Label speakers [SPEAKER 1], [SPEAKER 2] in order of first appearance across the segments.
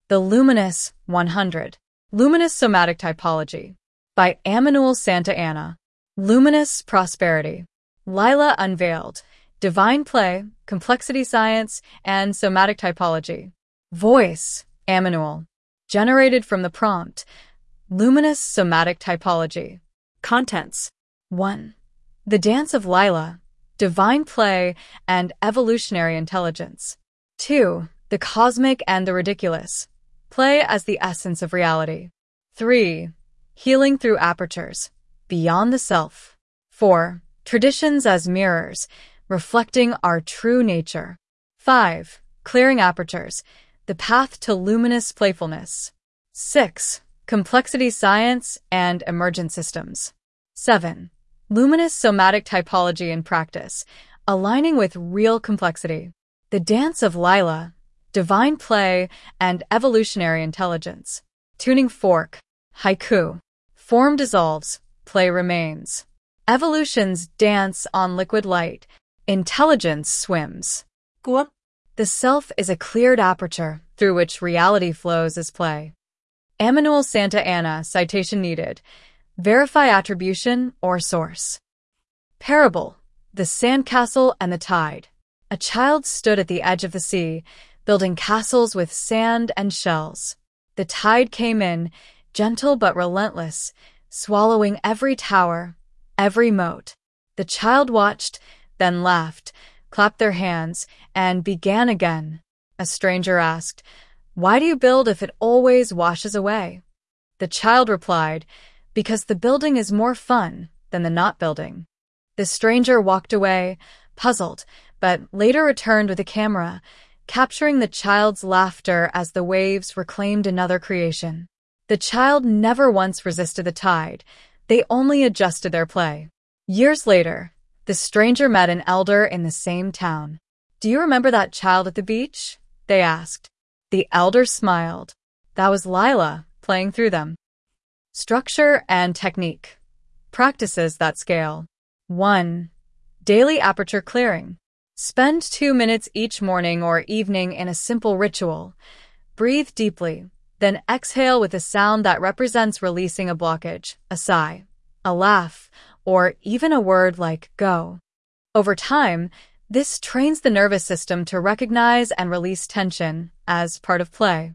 [SPEAKER 1] The Luminous 100. Luminous Somatic Typology by Emmanuel Santa Anna. Luminous Prosperity. Lila Unveiled. Divine Play, Complexity Science, and Somatic Typology. Voice, Emmanuel. Generated from the prompt. Luminous Somatic Typology. Contents. 1. The Dance of Lila. Divine Play and Evolutionary Intelligence. 2. The Cosmic and the Ridiculous. Play as the essence of reality. 3. Healing through apertures. Beyond the self. 4. Traditions as mirrors, reflecting our true nature. 5. Clearing apertures. The path to luminous playfulness. 6. Complexity science and emergent systems. 7. Luminous somatic typology in practice, aligning with real complexity. The Dance of Lila. Divine Play and Evolutionary Intelligence. Tuning fork. Haiku. Form dissolves, play remains. Evolution's dance on liquid light. Intelligence swims.
[SPEAKER 2] Cuốc.
[SPEAKER 1] The self is a cleared aperture through which reality flows as play. Emmanuel Santa Anna, citation needed. Verify attribution or source. Parable. The Sandcastle and the Tide. A child stood at the edge of the sea, building castles with sand and shells. The tide came in, gentle but relentless, swallowing every tower, every moat. The child watched, then laughed, clapped their hands, and began again. A stranger asked, "Why do you build if it always washes away?" The child replied, "Because the building is more fun than the not building." The stranger walked away, puzzled, but later returned with a camera, capturing the child's laughter as the waves reclaimed another creation. The child never once resisted the tide. They only adjusted their play. Years later, the stranger met an elder in the same town. "Do you remember that child at the beach?" they asked. The elder smiled. That was Lila playing through them. Structure and technique. Practices that scale. 1. Daily aperture clearing. Spend 2 minutes each morning or evening in a simple ritual. Breathe deeply, then exhale with a sound that represents releasing a blockage, a sigh, a laugh, or even a word like go. Over time, this trains the nervous system to recognize and release tension as part of play.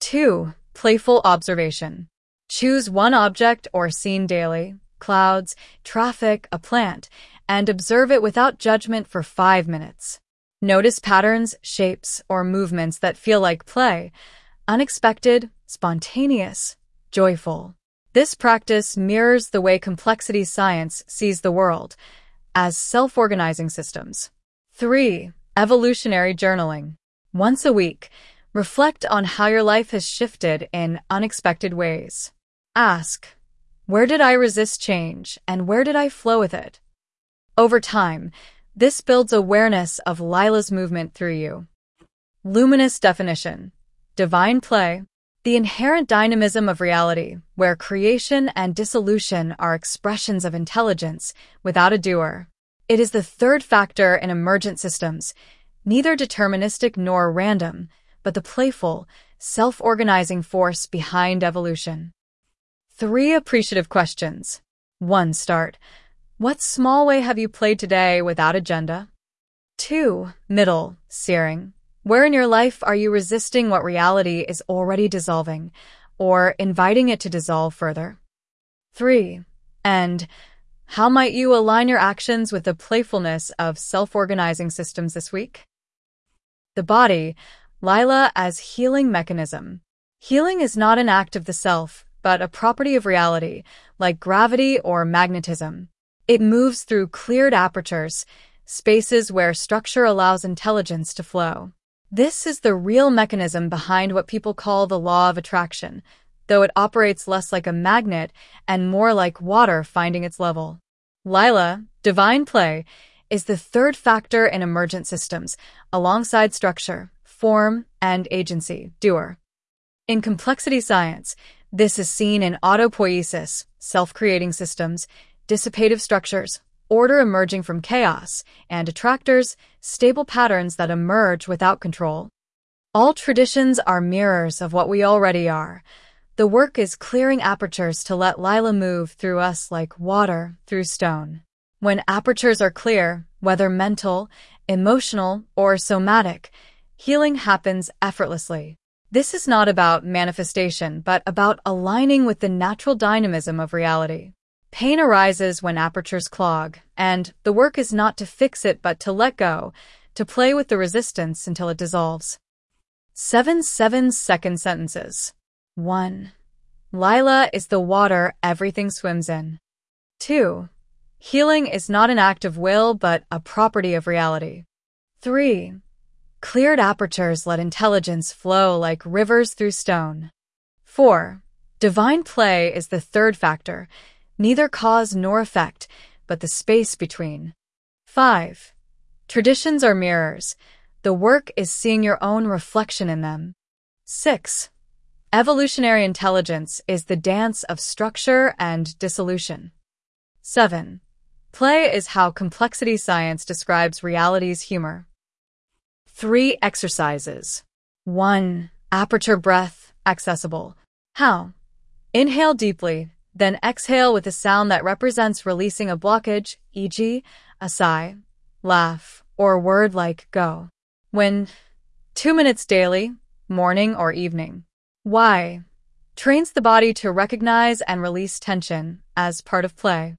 [SPEAKER 1] 2. Playful observation. Choose one object or scene daily, clouds, traffic, a plant, and observe it without judgment for 5 minutes. Notice patterns, shapes, or movements that feel like play, unexpected, spontaneous, joyful. This practice mirrors the way complexity science sees the world, as self-organizing systems. 3. Evolutionary journaling. Once a week, reflect on how your life has shifted in unexpected ways. Ask, where did I resist change, and where did I flow with it? Over time, this builds awareness of Lila's movement through you. Luminous definition. Divine play. The inherent dynamism of reality, where creation and dissolution are expressions of intelligence without a doer. It is the third factor in emergent systems, neither deterministic nor random, but the playful, self-organizing force behind evolution. 3 appreciative questions. 1. Start. What small way have you played today without agenda? 2. Middle, searing. Where in your life are you resisting what reality is already dissolving, or inviting it to dissolve further? 3. End. How might you align your actions with the playfulness of self-organizing systems this week? The body, Lila as healing mechanism. Healing is not an act of the self, but a property of reality, like gravity or magnetism. It moves through cleared apertures, spaces where structure allows intelligence to flow. This is the real mechanism behind what people call the law of attraction, though it operates less like a magnet and more like water finding its level. Lila, divine play, is the third factor in emergent systems, alongside structure, form, and agency, doer. In complexity science, this is seen in autopoiesis, self-creating systems, dissipative structures, order emerging from chaos, and attractors, stable patterns that emerge without control. All traditions are mirrors of what we already are. The work is clearing apertures to let Lila move through us like water through stone. When apertures are clear, whether mental, emotional, or somatic, healing happens effortlessly. This is not about manifestation, but about aligning with the natural dynamism of reality. Pain arises when apertures clog, and the work is not to fix it but to let go, to play with the resistance until it dissolves. 7-second sentences. 1. Lila is the water everything swims in. 2. Healing is not an act of will but a property of reality. 3. Cleared apertures let intelligence flow like rivers through stone. 4. Divine play is the third factor, neither cause nor effect, but the space between. 5. Traditions are mirrors. The work is seeing your own reflection in them. 6. Evolutionary intelligence is the dance of structure and dissolution. 7. Play is how complexity science describes reality's humor. 3 exercises. 1. Aperture breath, accessible. How? Inhale deeply, then exhale with a sound that represents releasing a blockage, e.g., a sigh, laugh, or a word like go. When? 2 minutes daily, morning or evening. Why? Trains the body to recognize and release tension as part of play.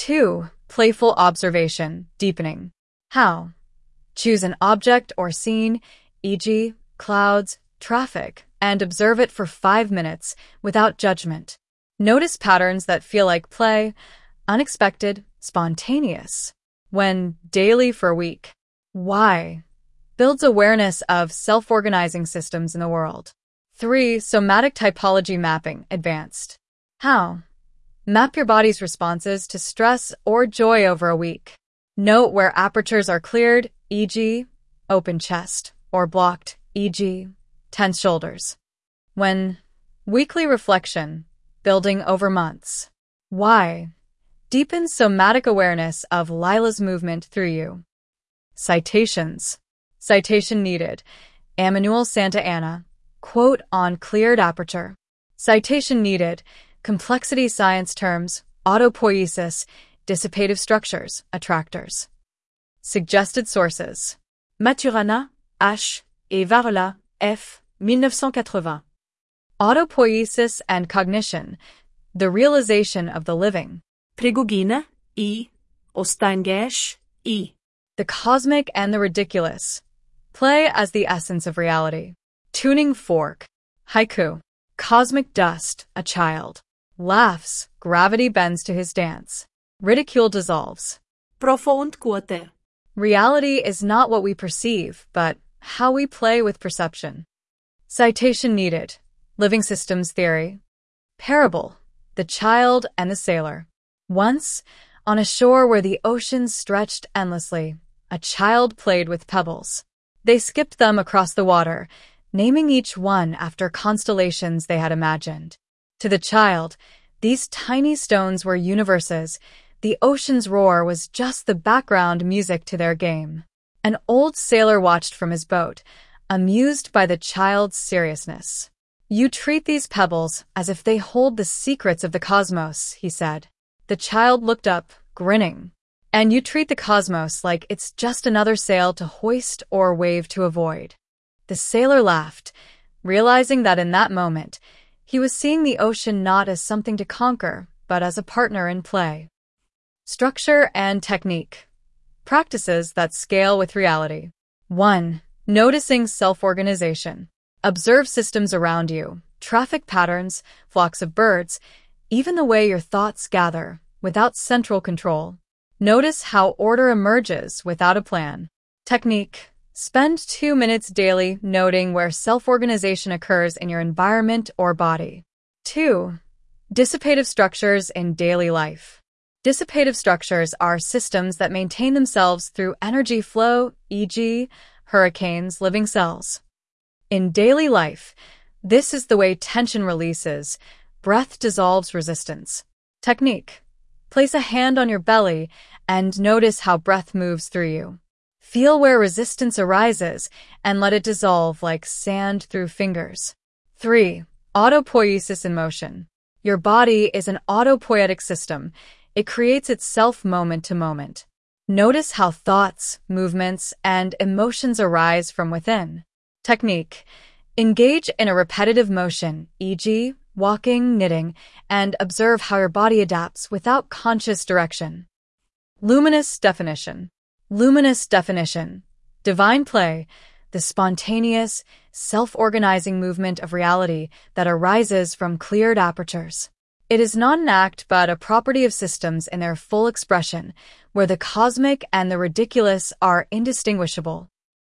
[SPEAKER 1] 2. Playful observation, deepening. How? Choose an object or scene, e.g., clouds, traffic, and observe it for 5 minutes without judgment. Notice patterns that feel like play, unexpected, spontaneous. When? Daily for a week. Why? Builds awareness of self-organizing systems in the world. 3. Somatic typology mapping, advanced. How? Map your body's responses to stress or joy over a week. Note where apertures are cleared, e.g., open chest, or blocked, e.g., tense shoulders. When? Weekly reflection, building over months. Why? Deepens somatic awareness of Lila's movement through you. Citations. Citation needed. Emmanuel Santa Anna. Quote on cleared aperture. Citation needed. Complexity science terms, autopoiesis, dissipative structures, attractors. Suggested sources. Maturana, H. et Varela, F. 1980. Autopoiesis and cognition, the realization of the living.
[SPEAKER 2] Prigogine, E. Ostaingesh, E.
[SPEAKER 1] The cosmic and the ridiculous. Play as the essence of reality. Tuning fork. Haiku. Cosmic dust, a child. Laughs, gravity bends to his dance. Ridicule dissolves.
[SPEAKER 2] Profond quote.
[SPEAKER 1] Reality is not what we perceive, but how we play with perception. Citation needed. Living systems theory. Parable. The child and the sailor. Once, on a shore where the ocean stretched endlessly, a child played with pebbles. They skipped them across the water, naming each one after constellations they had imagined. To the child, these tiny stones were universes. The ocean's roar was just the background music to their game. An old sailor watched from his boat, amused by the child's seriousness. You treat these pebbles as if they hold the secrets of the cosmos, he said. The child looked up, grinning. And you treat the cosmos like it's just another sail to hoist or wave to avoid. The sailor laughed, realizing that in that moment, he was seeing the ocean not as something to conquer, but as a partner in play. Structure and technique. Practices that scale with reality. 1. Noticing self-organization. Observe systems around you, traffic patterns, flocks of birds, even the way your thoughts gather, without central control. Notice how order emerges without a plan. Technique. Spend 2 minutes daily noting where self-organization occurs in your environment or body. 2. Dissipative structures in daily life. Dissipative structures are systems that maintain themselves through energy flow, e.g., hurricanes, living cells. In daily life, this is the way tension releases, breath dissolves resistance. Technique. Place a hand on your belly and notice how breath moves through you. Feel where resistance arises and let it dissolve like sand through fingers. 3. Autopoiesis in motion. Your body is an autopoietic system. It creates itself moment to moment. Notice how thoughts, movements, and emotions arise from within. Technique. Engage in a repetitive motion, e.g., walking, knitting, and observe how your body adapts without conscious direction. Luminous definition. Luminous definition. Divine play, the spontaneous, self-organizing movement of reality that arises from cleared apertures. It is not an act but a property of systems in their full expression, where the cosmic and the ridiculous are indistinguishable.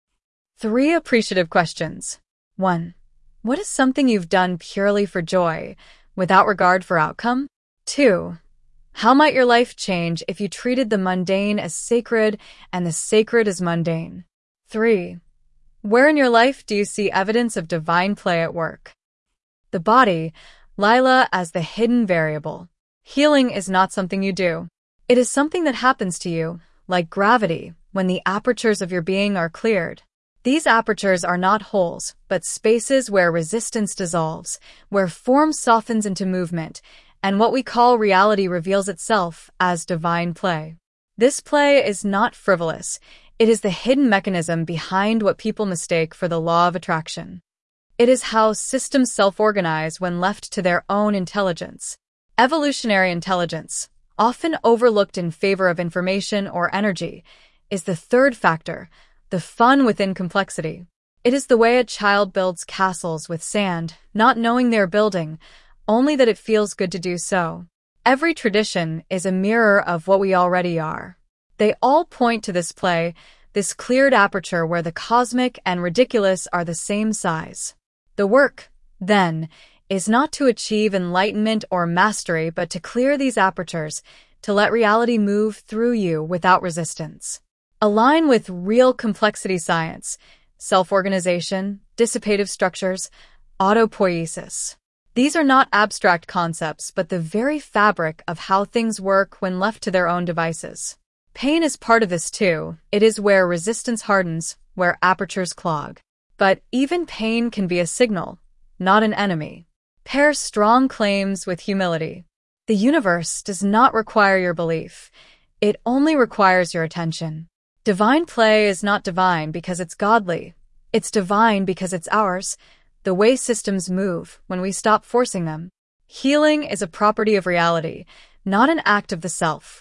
[SPEAKER 1] 3 appreciative questions. 1. What is something you've done purely for joy, without regard for outcome? 2. How might your life change if you treated the mundane as sacred and the sacred as mundane? 3. Where in your life do you see evidence of divine play at work? The body, Lila as the hidden variable. Healing is not something you do. It is something that happens to you, like gravity, when the apertures of your being are cleared. These apertures are not holes, but spaces where resistance dissolves, where form softens into movement, and what we call reality reveals itself as divine play. This play is not frivolous. It is the hidden mechanism behind what people mistake for the law of attraction. It is how systems self-organize when left to their own intelligence. Evolutionary intelligence, often overlooked in favor of information or energy, is the third factor, the fun within complexity. It is the way a child builds castles with sand, not knowing they're building, only that it feels good to do so. Every tradition is a mirror of what we already are. They all point to this play, this cleared aperture where the cosmic and ridiculous are the same size. The work, then, is not to achieve enlightenment or mastery, but to clear these apertures, to let reality move through you without resistance. Align with real complexity science, self-organization, dissipative structures, autopoiesis. These are not abstract concepts, but the very fabric of how things work when left to their own devices. Pain is part of this too. It is where resistance hardens, where apertures clog. But even pain can be a signal, not an enemy. Pair strong claims with humility. The universe does not require your belief. It only requires your attention. Divine play is not divine because it's godly. It's divine because it's ours, the way systems move when we stop forcing them. Healing is a property of reality, not an act of the self.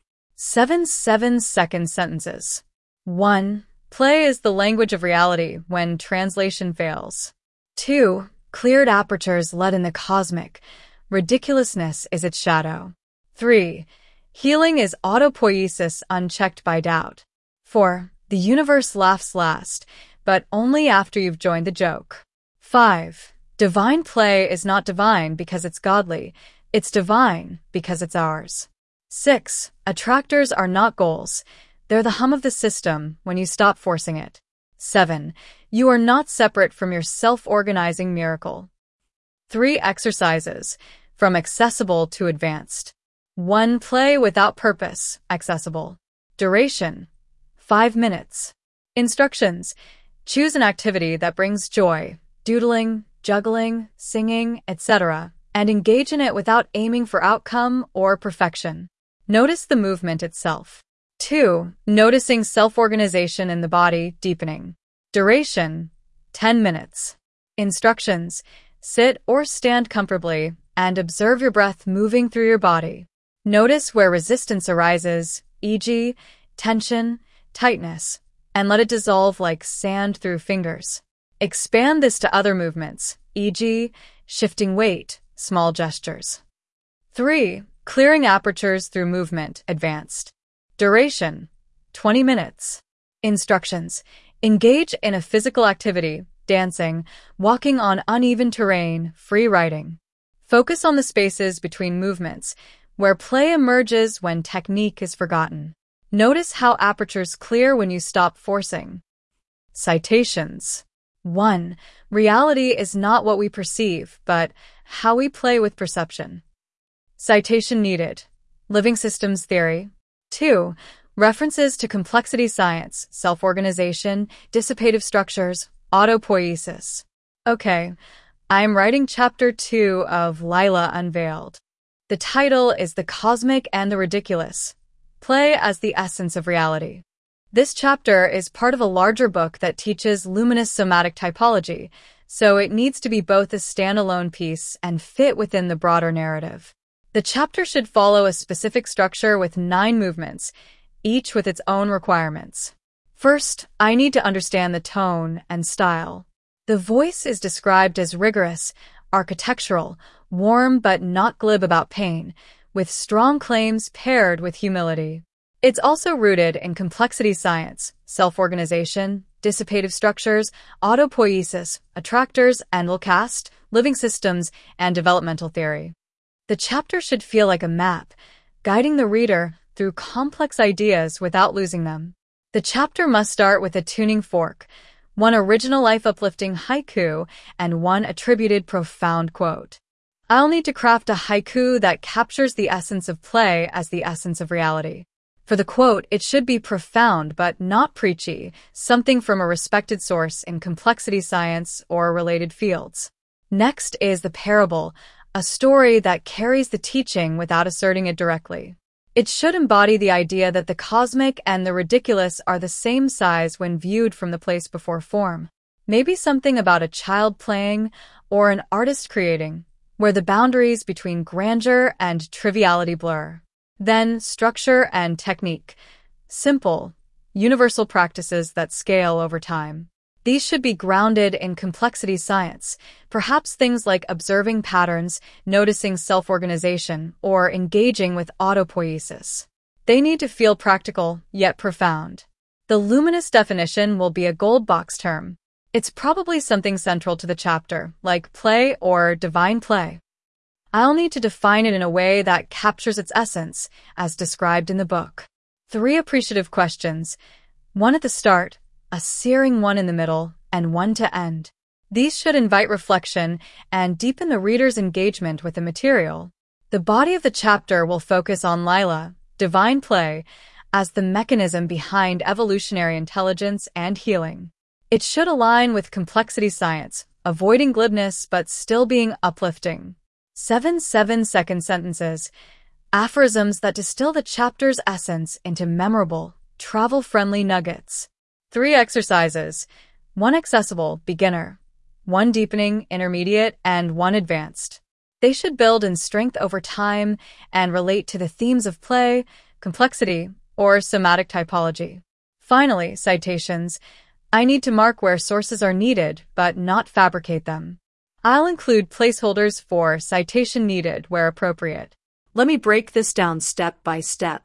[SPEAKER 1] 7 7-second sentences. 1. Play is the language of reality when translation fails. 2. Cleared apertures let in the cosmic. Ridiculousness is its shadow. 3. Healing is autopoiesis unchecked by doubt. 4. The universe laughs last, but only after you've joined the joke. 5. Divine play is not divine because it's godly. It's divine because it's ours. 6. Attractors are not goals. They're the hum of the system when you stop forcing it. 7. You are not separate from your self-organizing miracle. 3 exercises, from accessible to advanced. 1. Play without purpose, accessible. Duration, 5 minutes. Instructions. Choose an activity that brings joy, doodling, juggling, singing, etc., and engage in it without aiming for outcome or perfection. Notice the movement itself. 2. Noticing self-organization in the body, deepening. Duration, 10 minutes. Instructions. Sit or stand comfortably and observe your breath moving through your body. Notice where resistance arises, e.g., tension, tightness, and let it dissolve like sand through fingers. Expand this to other movements, e.g., shifting weight, small gestures. 3. Clearing apertures through movement, advanced. Duration, 20 minutes. Instructions. Engage in a physical activity, dancing, walking on uneven terrain, free writing. Focus on the spaces between movements, where play emerges when technique is forgotten. Notice how apertures clear when you stop forcing. Citations. 1. Reality is not what we perceive, but how we play with perception. Citation needed. Living Systems Theory. 2. References to complexity science, self-organization, dissipative structures, autopoiesis. Okay, I'm writing chapter 2 of Lila Unveiled. The title is The Cosmic and the Ridiculous. Play as the Essence of Reality. This chapter is part of a larger book that teaches luminous somatic typology, so it needs to be both a standalone piece and fit within the broader narrative. The chapter should follow a specific structure with 9 movements, each with its own requirements. First, I need to understand the tone and style. The voice is described as rigorous, architectural, warm but not glib about pain, with strong claims paired with humility. It's also rooted in complexity science, self-organization, dissipative structures, autopoiesis, attractors and Lcast, living systems, and developmental theory. The chapter should feel like a map, guiding the reader through complex ideas without losing them. The chapter must start with a tuning fork, one original life-uplifting haiku and one attributed profound quote. I'll need to craft a haiku that captures the essence of play as the essence of reality. For the quote, it should be profound but not preachy, something from a respected source in complexity science or related fields. Next is the parable, a story that carries the teaching without asserting it directly. It should embody the idea that the cosmic and the ridiculous are the same size when viewed from the place before form. Maybe something about a child playing or an artist creating, where the boundaries between grandeur and triviality blur. Then, structure and technique. Simple, universal practices that scale over time. These should be grounded in complexity science, perhaps things like observing patterns, noticing self-organization, or engaging with autopoiesis. They need to feel practical, yet profound. The luminous definition will be a gold box term. It's probably something central to the chapter, like play or divine play. I'll need to define it in a way that captures its essence, as described in the book. 3 appreciative questions, one at the start, a searing one in the middle, and one to end. These should invite reflection and deepen the reader's engagement with the material. The body of the chapter will focus on Lila, divine play, as the mechanism behind evolutionary intelligence and healing. It should align with complexity science, avoiding glibness but still being uplifting. 7 7-second sentences, aphorisms that distill the chapter's essence into memorable, travel-friendly nuggets. 3 exercises, 1 accessible, beginner, 1 deepening, intermediate, and 1 advanced. They should build in strength over time and relate to the themes of play, complexity, or somatic typology. Finally, citations. I need to mark where sources are needed, but not fabricate them. I'll include placeholders for citation needed where appropriate.
[SPEAKER 2] Let me break this down step by step.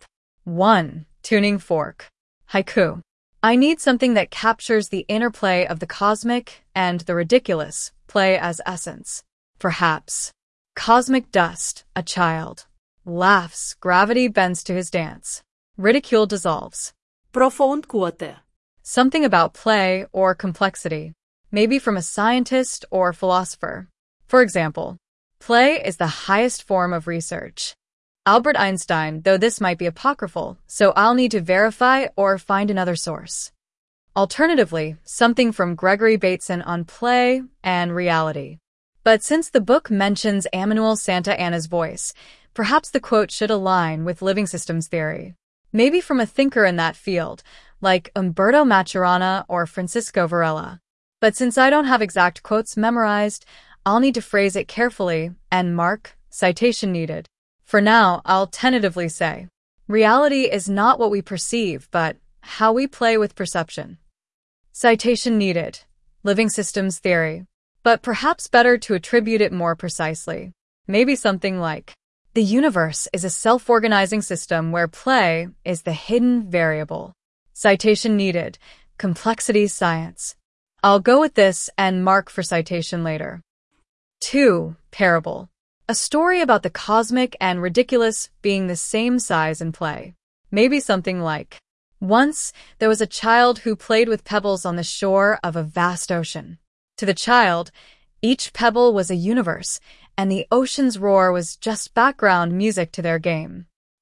[SPEAKER 1] 1. Tuning fork. Haiku. I need something that captures the interplay of the cosmic and the ridiculous, play as essence. Perhaps. Cosmic dust, a child. Laughs, gravity bends to his dance. Ridicule dissolves.
[SPEAKER 2] Profond quote.
[SPEAKER 1] Something about play or complexity, maybe from a scientist or philosopher. For example, play is the highest form of research. Albert Einstein, though this might be apocryphal, so I'll need to verify or find another source. Alternatively, something from Gregory Bateson on play and reality. But since the book mentions Emmanuel Santa Anna's voice, perhaps the quote should align with living systems theory. Maybe from a thinker in that field, like Umberto Maturana or Francisco Varela. But since I don't have exact quotes memorized, I'll need to phrase it carefully and mark citation needed. For now, I'll tentatively say, reality is not what we perceive, but how we play with perception. Citation needed. Living systems theory. But perhaps better to attribute it more precisely. Maybe something like, the universe is a self-organizing system where play is the hidden variable. Citation needed. Complexity science. I'll go with this and mark for citation later. 2. Parable. A story about the cosmic and ridiculous being the same size in play. Maybe something like, once there was a child who played with pebbles on the shore of a vast ocean. To the child, each pebble was a universe, and the ocean's roar was just background music to their game.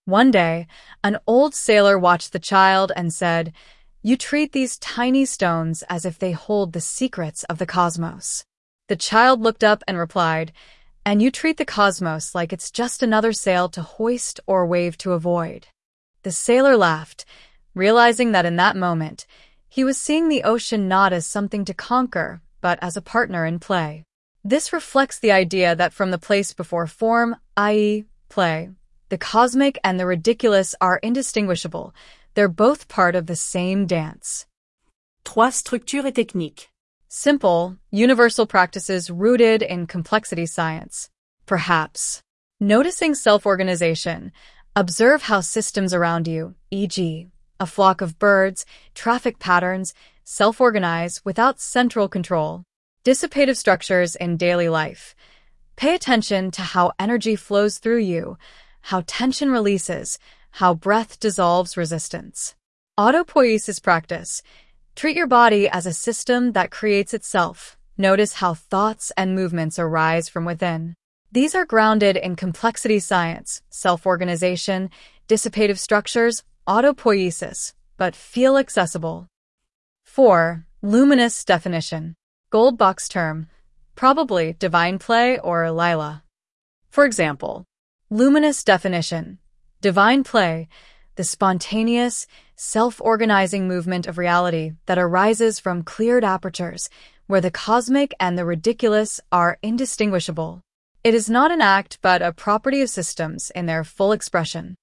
[SPEAKER 1] One day, an old sailor watched the child and said, "You treat these tiny stones as if they hold the secrets of the cosmos." The child looked up and replied, "And you treat the cosmos like it's just another sail to hoist or wave to avoid." The sailor laughed, realizing that in that moment, he was seeing the ocean not as something to conquer, but as a partner in play. This reflects the idea that from the place before form, i.e., play, the cosmic and the ridiculous are indistinguishable. They're both part of the same dance.
[SPEAKER 2] 3. Structure et technique.
[SPEAKER 1] Simple, universal practices rooted in complexity science. Perhaps. Noticing self-organization. Observe how systems around you, e.g., a flock of birds, traffic patterns, self-organize without central control. Dissipative structures in daily life. Pay attention to how energy flows through you, how tension releases, how breath dissolves resistance. Autopoiesis practice. Treat your body as a system that creates itself. Notice how thoughts and movements arise from within. These are grounded in complexity science, self-organization, dissipative structures, autopoiesis, but feel accessible. 4. Luminous definition. Gold box term. Probably divine play or Lila. For example, luminous definition. Divine play, the spontaneous, self-organizing movement of reality that arises from cleared apertures, where the cosmic and the ridiculous are indistinguishable. It is not an act but a property of systems in their full expression.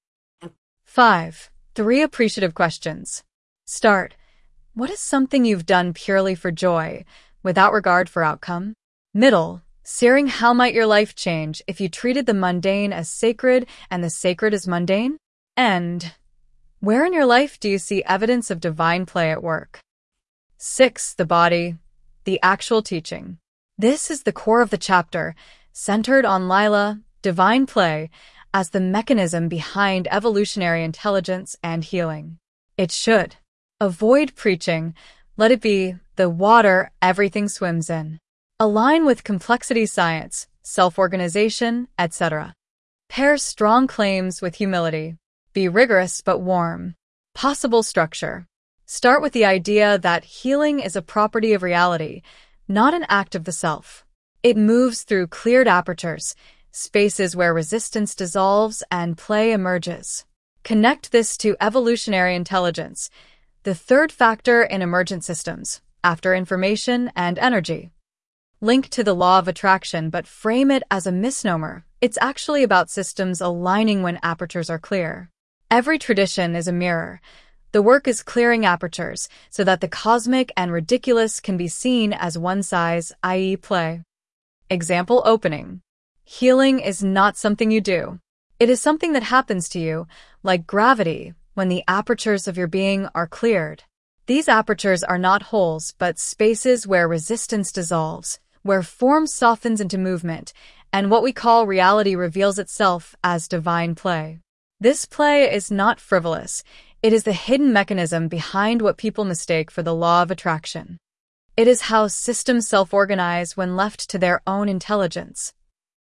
[SPEAKER 1] 5. 3 appreciative questions. Start. What is something you've done purely for joy, without regard for outcome? Middle. Searing how might your life change if you treated the mundane as sacred and the sacred as mundane? End. Where in your life do you see evidence of divine play at work? 6. The body. The actual teaching. This is the core of the chapter, centered on Lila, divine play, as the mechanism behind evolutionary intelligence and healing. It should. Avoid preaching. Let it be the water everything swims in. Align with complexity science, self-organization, etc. Pair strong claims with humility. Be rigorous but warm. Possible structure. Start with the idea that healing is a property of reality, not an act of the self. It moves through cleared apertures, spaces where resistance dissolves and play emerges. Connect this to evolutionary intelligence, the third factor in emergent systems, after information and energy. Link to the law of attraction, but frame it as a misnomer. It's actually about systems aligning when apertures are clear. Every tradition is a mirror. The work is clearing apertures so that the cosmic and ridiculous can be seen as one size, i.e., play. Example opening. Healing is not something you do. It is something that happens to you, like gravity, when the apertures of your being are cleared. These apertures are not holes, but spaces where resistance dissolves, where form softens into movement, and what we call reality reveals itself as divine play. This play is not frivolous. It is the hidden mechanism behind what people mistake for the law of attraction. It is how systems self-organize when left to their own intelligence.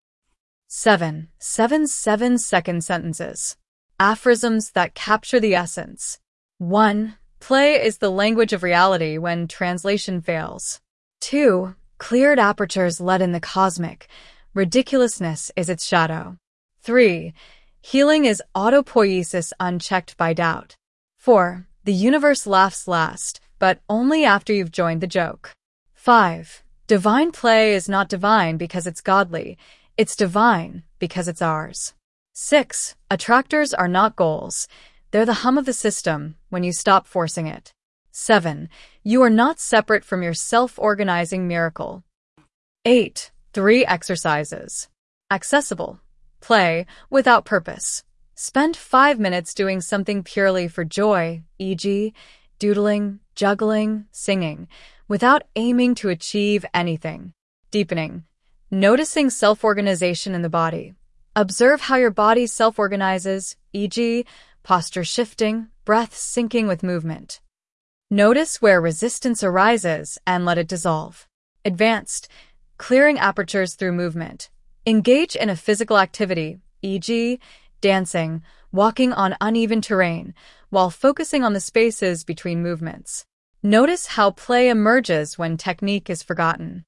[SPEAKER 1] 7 7-second sentences. Aphorisms that capture the essence. 1. Play is the language of reality when translation fails. 2. Cleared apertures let in the cosmic. Ridiculousness is its shadow. 3. Healing is autopoiesis unchecked by doubt. 4. The universe laughs last, but only after you've joined the joke. 5. Divine play is not divine because it's godly. It's divine because it's ours. 6. Attractors are not goals. They're the hum of the system when you stop forcing it. 7. You are not separate from your self-organizing miracle. 8. 3 exercises. Accessible. Play without purpose. Spend 5 minutes doing something purely for joy, e.g., doodling, juggling, singing, without aiming to achieve anything. Deepening. Noticing self-organization in the body. Observe how your body self-organizes, e.g., posture shifting, breath syncing with movement. Notice where resistance arises and let it dissolve. Advanced. Clearing apertures through movement. Engage in a physical activity, e.g., dancing, walking on uneven terrain, while focusing on the spaces between movements. Notice how play emerges when technique is forgotten.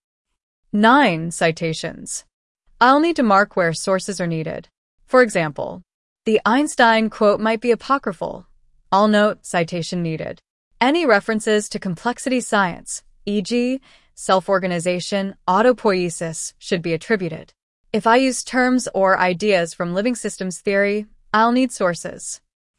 [SPEAKER 1] 9. Citations. I'll need to mark where sources are needed. For example, the Einstein quote might be apocryphal. I'll note citation needed. Any references to complexity science, e.g., self-organization, autopoiesis, should be attributed. If I use terms or ideas from living systems theory, I'll need sources.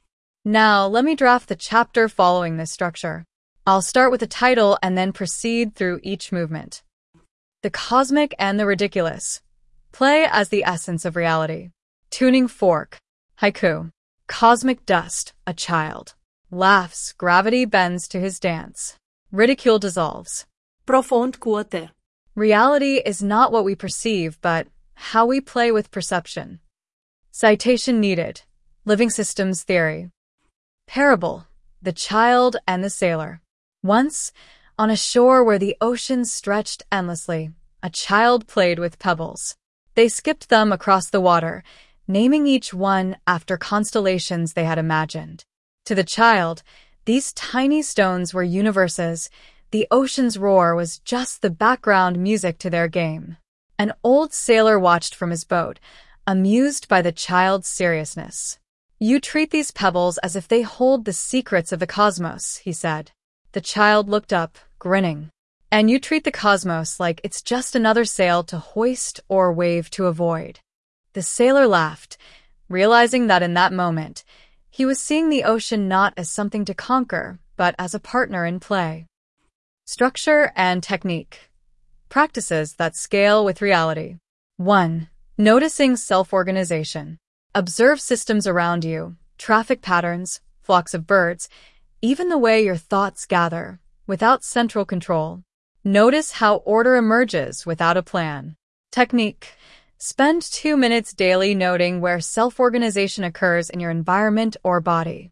[SPEAKER 1] Now, let me draft the chapter following this structure. I'll start with the title and then proceed through each movement. The cosmic and the ridiculous. Play as the essence of reality. Tuning fork. Haiku. Cosmic dust, a child. Laughs, gravity bends to his dance. Ridicule dissolves.
[SPEAKER 2] Profond quote.
[SPEAKER 1] Reality is not what we perceive, but how we play with perception. Citation needed. Living systems theory. Parable. The child and the sailor. Once, on a shore where the ocean stretched endlessly, a child played with pebbles. They skipped them across the water, naming each one after constellations they had imagined. To the child, these tiny stones were universes. The ocean's roar was just the background music to their game. An old sailor watched from his boat, amused by the child's seriousness. You treat these pebbles as if they hold the secrets of the cosmos, he said. The child looked up, grinning. And you treat the cosmos like it's just another sail to hoist or wave to avoid. The sailor laughed, realizing that in that moment, he was seeing the ocean not as something to conquer, but as a partner in play. Structure and technique. Practices that scale with reality. 1. Noticing self-organization. Observe systems around you, traffic patterns, flocks of birds, even the way your thoughts gather, without central control. Notice how order emerges without a plan. Technique. Spend 2 minutes daily noting where self-organization occurs in your environment or body.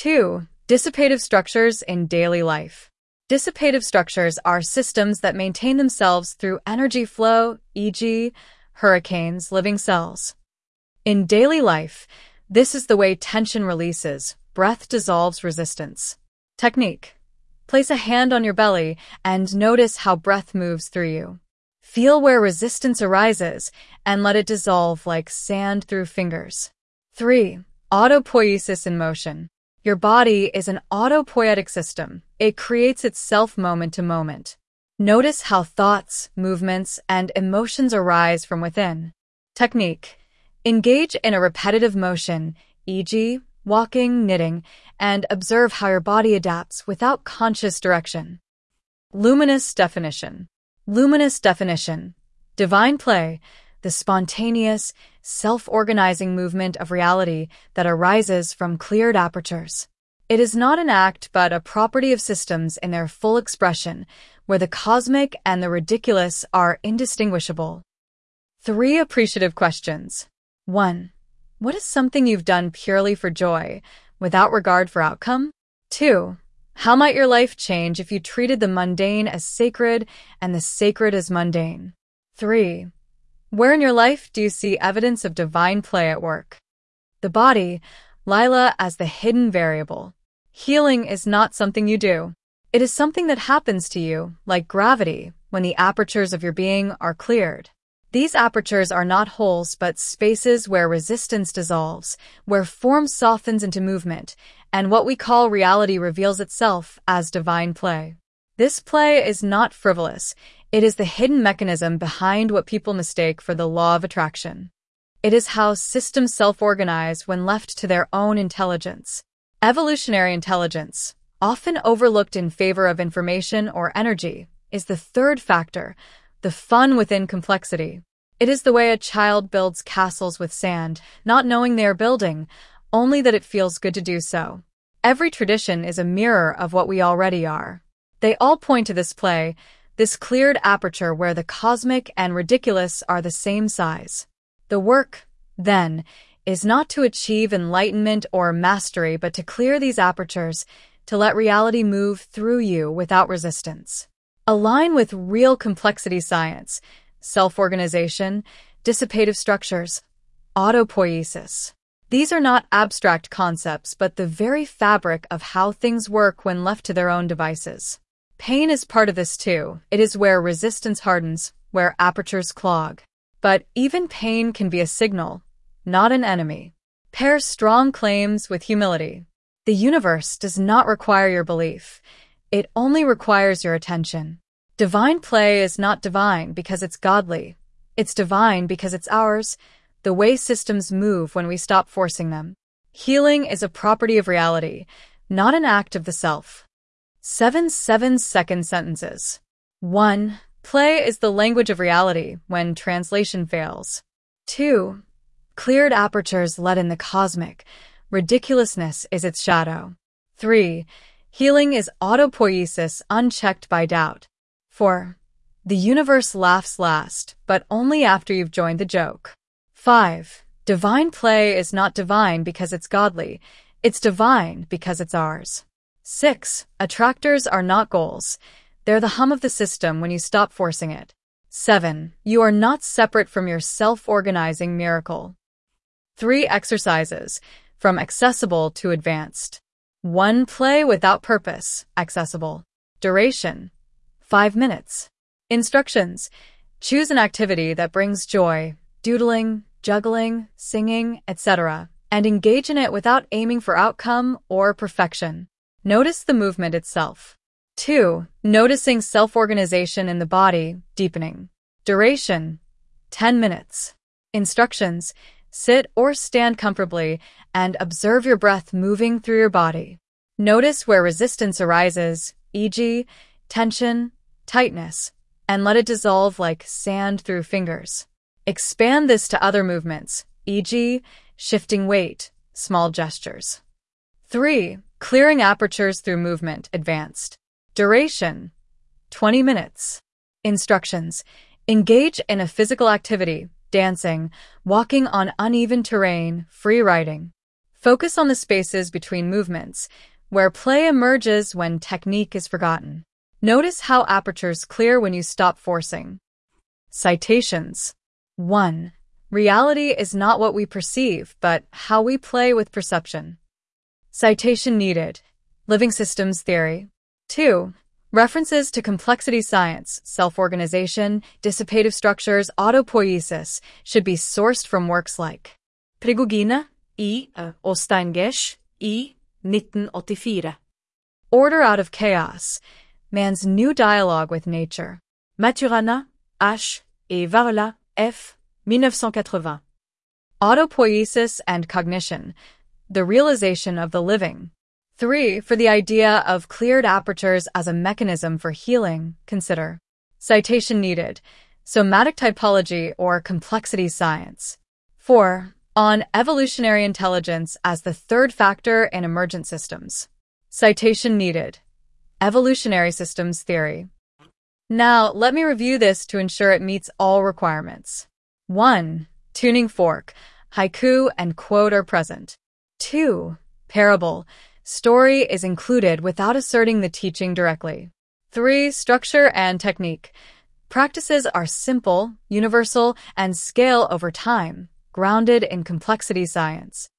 [SPEAKER 1] 2. Dissipative structures in daily life. Dissipative structures are systems that maintain themselves through energy flow, e.g., hurricanes, living cells. In daily life, this is the way tension releases, breath dissolves resistance. Technique. Place a hand on your belly and notice how breath moves through you. Feel where resistance arises and let it dissolve like sand through fingers. 3. Autopoiesis in motion. Your body is an autopoietic system. It creates itself moment to moment. Notice how thoughts, movements, and emotions arise from within. Technique. Engage in a repetitive motion, e.g., walking, knitting, and observe how your body adapts without conscious direction. Luminous definition. Luminous definition. Divine play, the spontaneous, self-organizing movement of reality that arises from cleared apertures. It is not an act but a property of systems in their full expression, where the cosmic and the ridiculous are indistinguishable. 3 appreciative questions. 1. What is something you've done purely for joy, without regard for outcome? 2. How might your life change if you treated the mundane as sacred and the sacred as mundane? 3. Where in your life do you see evidence of divine play at work? The body, Lila, as the hidden variable. Healing is not something you do. It is something that happens to you, like gravity, when the apertures of your being are cleared. These apertures are not holes but spaces where resistance dissolves, where form softens into movement, and what we call reality reveals itself as divine play. This play is not frivolous. It is the hidden mechanism behind what people mistake for the law of attraction. It is how systems self-organize when left to their own intelligence. Evolutionary intelligence, often overlooked in favor of information or energy, is the third factor, the fun within complexity. It is the way a child builds castles with sand, not knowing they are building, only that it feels good to do so. Every tradition is a mirror of what we already are. They all point to this play, this cleared aperture where the cosmic and ridiculous are the same size. The work, then, is not to achieve enlightenment or mastery but to clear these apertures, to let reality move through you without resistance. Align with real complexity science, self-organization, dissipative structures, autopoiesis. These are not abstract concepts, but the very fabric of how things work when left to their own devices. Pain is part of this too. It is where resistance hardens, where apertures clog. But even pain can be a signal, not an enemy. Pair strong claims with humility. The universe does not require your belief. It only requires your attention. Divine play is not divine because it's godly. It's divine because it's ours, the way systems move when we stop forcing them. Healing is a property of reality, not an act of the self. 7-7-second sentences. 1. Play is the language of reality when translation fails. 2. Cleared apertures let in the cosmic. Ridiculousness is its shadow. 3. Healing is autopoiesis unchecked by doubt. 4. The universe laughs last, but only after you've joined the joke. 5. Divine play is not divine because it's godly. It's divine because it's ours. 6. Attractors are not goals. They're the hum of the system when you stop forcing it. 7. You are not separate from your self-organizing miracle. 3 exercises, from accessible to advanced. 1. Play without purpose, accessible. Duration, 5 minutes. Instructions. Choose an activity that brings joy, doodling, juggling, singing, etc., and engage in it without aiming for outcome or perfection. Notice the movement itself. 2. Noticing self-organization in the body, deepening. Duration, 10 minutes. Instructions. Sit or stand comfortably and observe your breath moving through your body. Notice where resistance arises, e.g., tension, tightness, and let it dissolve like sand through fingers. Expand this to other movements, e.g., shifting weight, small gestures. 3. Clearing apertures through movement, advanced. Duration, 20 minutes. Instructions. Engage in a physical activity, dancing, walking on uneven terrain, free riding. Focus on the spaces between movements, where play emerges when technique is forgotten. Notice how apertures clear when you stop forcing. Citations. 1. Reality is not what we perceive, but how we play with perception. Citation needed. Living Systems Theory. 2. References to complexity science, self-organization, dissipative structures, autopoiesis should be sourced from works like Prigogine I og Steingesch I 1984. Order Out of Chaos, Man's New Dialogue with Nature. Maturana, H. et Varela, F. 1980. Autopoiesis and Cognition, The Realization of the Living. 3. For the idea of cleared apertures as a mechanism for healing, consider citation needed, somatic typology or complexity science. 4. On evolutionary intelligence as the third factor in emergent systems. Citation needed, Evolutionary Systems Theory. Now, let me review this to ensure it meets all requirements. 1. Tuning fork, haiku and quote are present. 2. Parable, story is included without asserting the teaching directly. 3. Structure and technique. Practices are simple, universal, and scale over time, grounded in complexity science.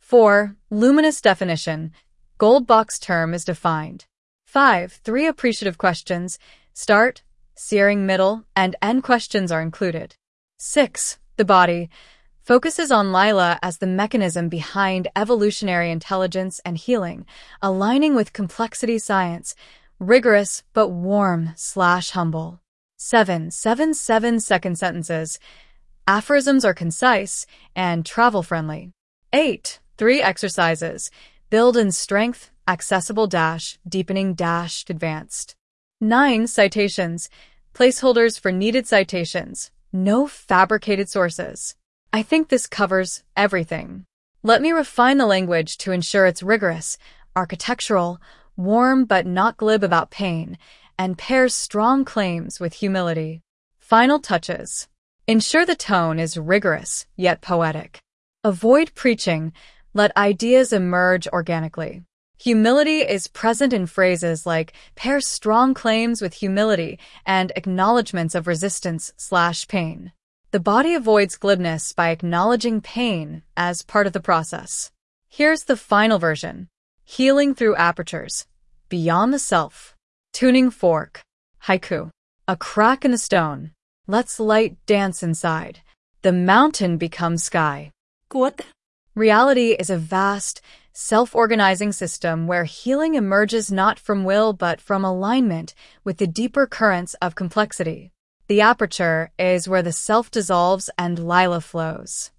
[SPEAKER 1] 4. Luminous definition. Gold box term is defined. 5. 3 appreciative questions. Start, searing middle, and end questions are included. 6. The body. Focuses on Lila as the mechanism behind evolutionary intelligence and healing, aligning with complexity science, rigorous but warm/humble. 7-7-7-second sentences. Aphorisms are concise and travel-friendly. 8. 3 exercises. Build in strength, accessible - deepening - advanced. 9 citations. Placeholders for needed citations. No fabricated sources. I think this covers everything. Let me refine the language to ensure it's rigorous, architectural, warm but not glib about pain, and pairs strong claims with humility. Final touches. Ensure the tone is rigorous, yet poetic. Avoid preaching. Let ideas emerge organically. Humility is present in phrases like pair strong claims with humility and acknowledgments of resistance/pain. The body avoids glibness by acknowledging pain as part of the process. Here's the final version. Healing through apertures. Beyond the self. Tuning fork. Haiku. A crack in the stone. Lets light dance inside. The mountain becomes sky.
[SPEAKER 2] Quote.
[SPEAKER 1] Reality is a vast, self-organizing system where healing emerges not from will but from alignment with the deeper currents of complexity. The aperture is where the self dissolves and Lila flows.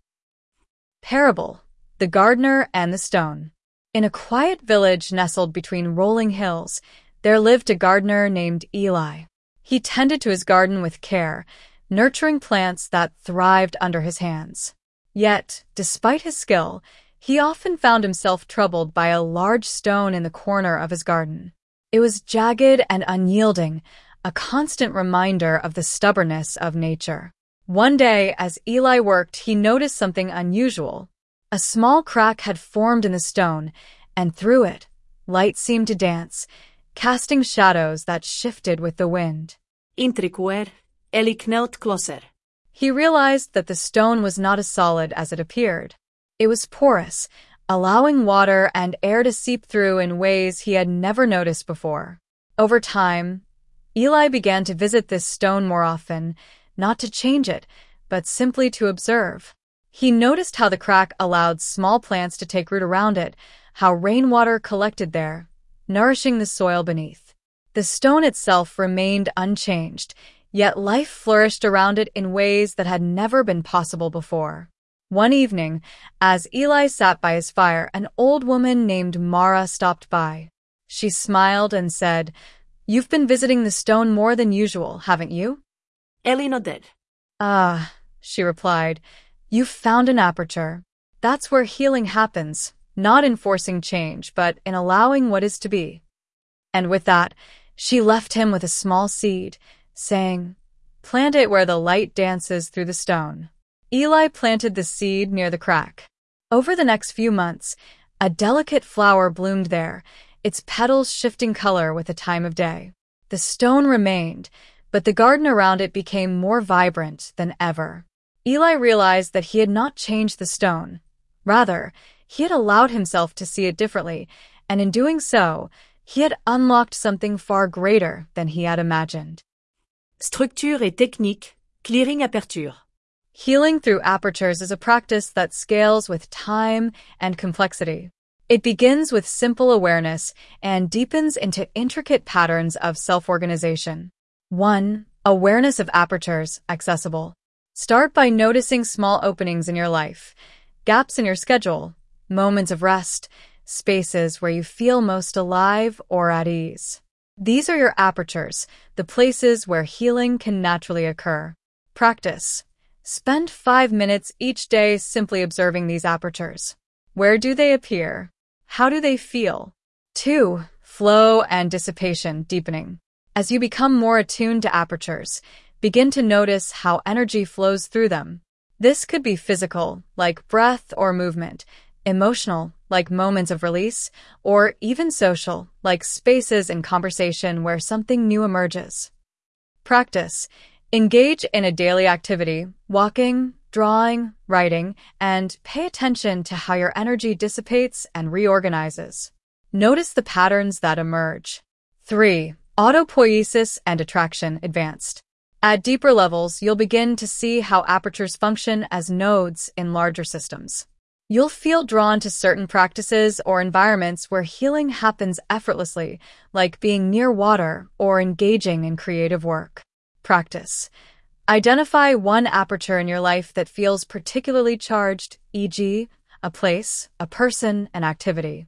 [SPEAKER 1] Parable. The Gardener and the Stone. In a quiet village nestled between rolling hills, there lived a gardener named Eli. He tended to his garden with care, nurturing plants that thrived under his hands. Yet, despite his skill, he often found himself troubled by a large stone in the corner of his garden. It was jagged and unyielding, a constant reminder of the stubbornness of nature. One day, as Eli worked, he noticed something unusual. A small crack had formed in the stone, and through it, light seemed to dance, casting shadows that shifted with the wind.
[SPEAKER 2] Intriquer, elikneut closer.
[SPEAKER 1] He realized that the stone was not as solid as it appeared. It was porous, allowing water and air to seep through in ways he had never noticed before. Over time, Eli began to visit this stone more often, not to change it, but simply to observe. He noticed how the crack allowed small plants to take root around it, how rainwater collected there, nourishing the soil beneath. The stone itself remained unchanged, yet life flourished around it in ways that had never been possible before. One evening, as Eli sat by his fire, an old woman named Mara stopped by. She smiled and said, "You've been visiting the stone more than usual, haven't you?"
[SPEAKER 2] Eli nodded.
[SPEAKER 1] "Ah," she replied, "you've found an aperture. That's where healing happens, not in forcing change, but in allowing what is to be." And with that, she left him with a small seed, saying, "Plant it where the light dances through the stone." Eli planted the seed near the crack. Over the next few months, a delicate flower bloomed there, its petals shifting color with the time of day. The stone remained, but the garden around it became more vibrant than ever. Eli realized that he had not changed the stone. Rather, he had allowed himself to see it differently, and in doing so, he had unlocked something far greater than he had imagined.
[SPEAKER 2] Structure et technique, clearing aperture.
[SPEAKER 1] Healing through apertures is a practice that scales with time and complexity. It begins with simple awareness and deepens into intricate patterns of self-organization. 1. Awareness of apertures, accessible. Start by noticing small openings in your life, gaps in your schedule, moments of rest, spaces where you feel most alive or at ease. These are your apertures, the places where healing can naturally occur. Practice. Spend 5 minutes each day simply observing these apertures. Where do they appear? How do they feel? 2. Flow and dissipation deepening. As you become more attuned to apertures, begin to notice how energy flows through them. This could be physical, like breath or movement, emotional, like moments of release, or even social, like spaces in conversation where something new emerges. Practice. Engage in a daily activity, walking, drawing, writing, and pay attention to how your energy dissipates and reorganizes. Notice the patterns that emerge. 3. Autopoiesis and attraction advanced. At deeper levels, you'll begin to see how apertures function as nodes in larger systems. You'll feel drawn to certain practices or environments where healing happens effortlessly, like being near water or engaging in creative work. Practice. Identify one aperture in your life that feels particularly charged, e.g., a place, a person, an activity.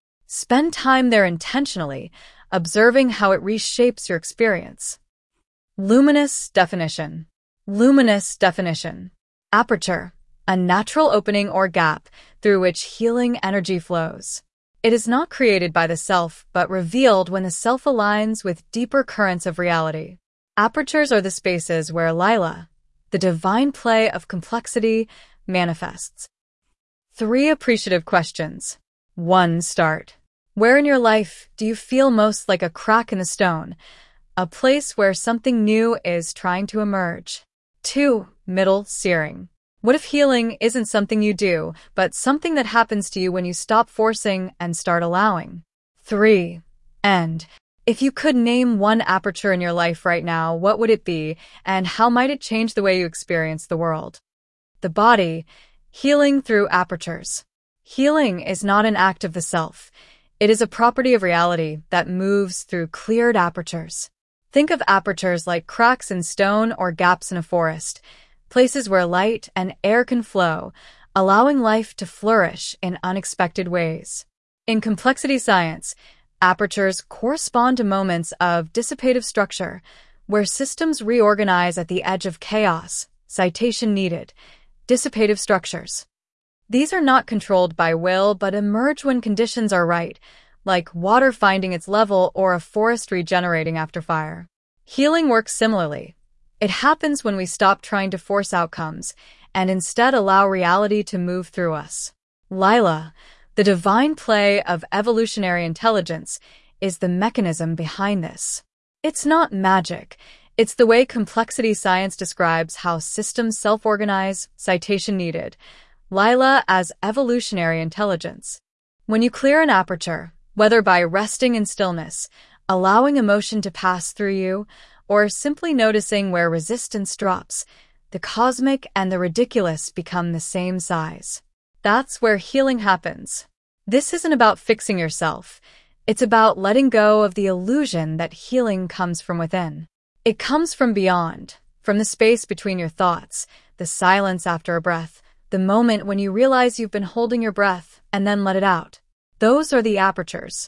[SPEAKER 1] Spend time there intentionally, observing how it reshapes your experience. Luminous definition. Luminous definition. Aperture. A natural opening or gap through which healing energy flows. It is not created by the self, but revealed when the self aligns with deeper currents of reality. Apertures are the spaces where Lila, the divine play of complexity, manifests. 3 appreciative questions. 1. Start. Where in your life do you feel most like a crack in the stone, a place where something new is trying to emerge? 2. middle, searing. What if healing isn't something you do, but something that happens to you when you stop forcing and start allowing? 3. End. If you could name one aperture in your life right now, what would it be, and how might it change the way you experience the world? The body, healing through apertures. Healing is not an act of the self. It is a property of reality that moves through cleared apertures. Think of apertures like cracks in stone or gaps in a forest, places where light and air can flow, allowing life to flourish in unexpected ways. In complexity science, apertures correspond to moments of dissipative structure, where systems reorganize at the edge of chaos. Citation needed. Dissipative structures. These are not controlled by will but emerge when conditions are right, like water finding its level or a forest regenerating after fire. Healing works similarly. It happens when we stop trying to force outcomes and instead allow reality to move through us. Lila, the divine play of evolutionary intelligence, is the mechanism behind this. It's not magic. It's the way complexity science describes how systems self-organize. Citation needed. Lila as evolutionary intelligence. When you clear an aperture, whether by resting in stillness, allowing emotion to pass through you, or simply noticing where resistance drops, the cosmic and the ridiculous become the same size. That's where healing happens. This isn't about fixing yourself. It's about letting go of the illusion that healing comes from within. It comes from beyond, from the space between your thoughts, the silence after a breath, the moment when you realize you've been holding your breath and then let it out. Those are the apertures.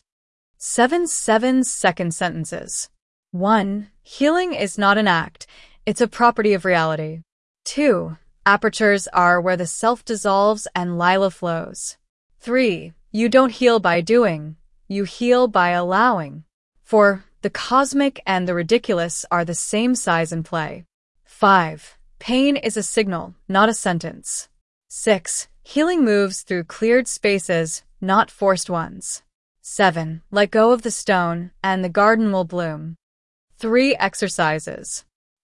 [SPEAKER 1] 7 7-second sentences. 1. Healing is not an act. It's a property of reality. 2. Apertures are where the self dissolves and Lila flows. 3. You don't heal by doing. You heal by allowing. 4. The cosmic and the ridiculous are the same size and play. 5. Pain is a signal, not a sentence. 6. Healing moves through cleared spaces, not forced ones. 7. Let go of the stone, and the garden will bloom. 3 exercises.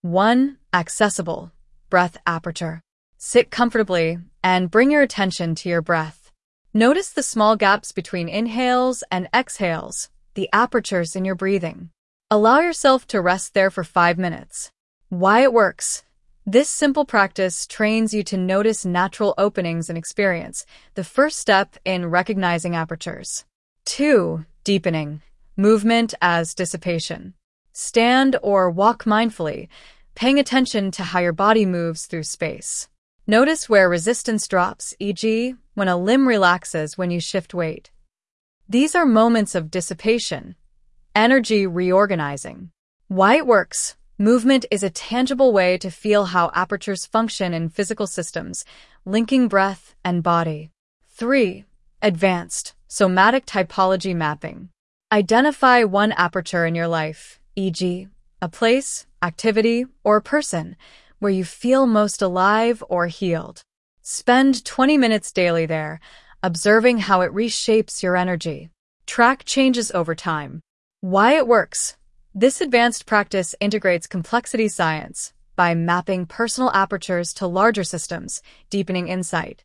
[SPEAKER 1] 1. Accessible. Breath aperture. Sit comfortably and bring your attention to your breath. Notice the small gaps between inhales and exhales, the apertures in your breathing. Allow yourself to rest there for 5 minutes. Why it works. This simple practice trains you to notice natural openings in experience, the first step in recognizing apertures. 2. Deepening. Movement as dissipation. Stand or walk mindfully, paying attention to how your body moves through space. Notice where resistance drops, e.g., when a limb relaxes when you shift weight. These are moments of dissipation, energy reorganizing. Why it works. Movement is a tangible way to feel how apertures function in physical systems, linking breath and body. 3. Advanced. Somatic typology mapping. Identify one aperture in your life, e.g., a place, activity, or person, where you feel most alive or healed. Spend 20 minutes daily there, observing how it reshapes your energy. Track changes over time. Why it works. This advanced practice integrates complexity science by mapping personal apertures to larger systems, deepening insight.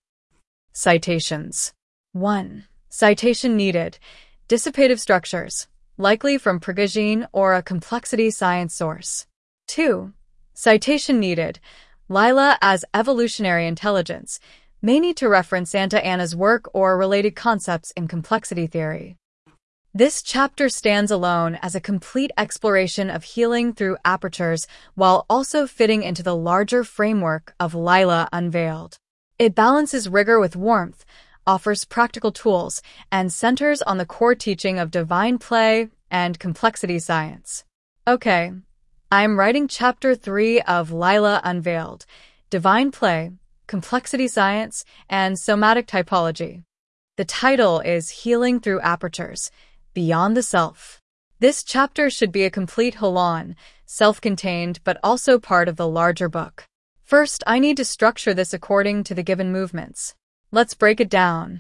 [SPEAKER 1] Citations. 1. Citation needed. Dissipative structures, likely from Prigogine or a complexity science source. 2. Citation needed. Lila as evolutionary intelligence may need to reference Santa Anna's work or related concepts in complexity theory. This chapter stands alone as a complete exploration of healing through apertures while also fitting into the larger framework of Lila Unveiled. It balances rigor with warmth, offers practical tools, and centers on the core teaching of divine play and complexity science. Okay, I'm writing Chapter 3 of Lila Unveiled, Divine Play, Complexity Science, and Somatic Typology. The title is Healing Through Apertures, Beyond the Self. This chapter should be a complete whole-on, self-contained, but also part of the larger book. First, I need to structure this according to the given movements. Let's break it down.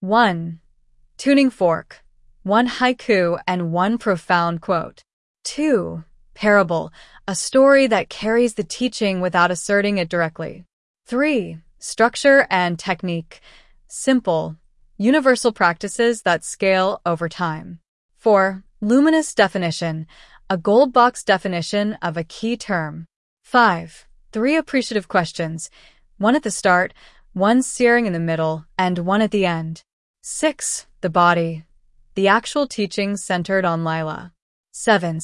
[SPEAKER 1] 1. Tuning fork. 1 haiku and 1 profound quote. 2. Parable, a story that carries the teaching without asserting it directly. 3. Structure and technique. Simple, universal practices that scale over time. 4. Luminous definition, a gold box definition of a key term. 5. 3 appreciative questions, one at the start, one searing in the middle, and one at the end. 6. The body, the actual teachings centered on Lila. 7.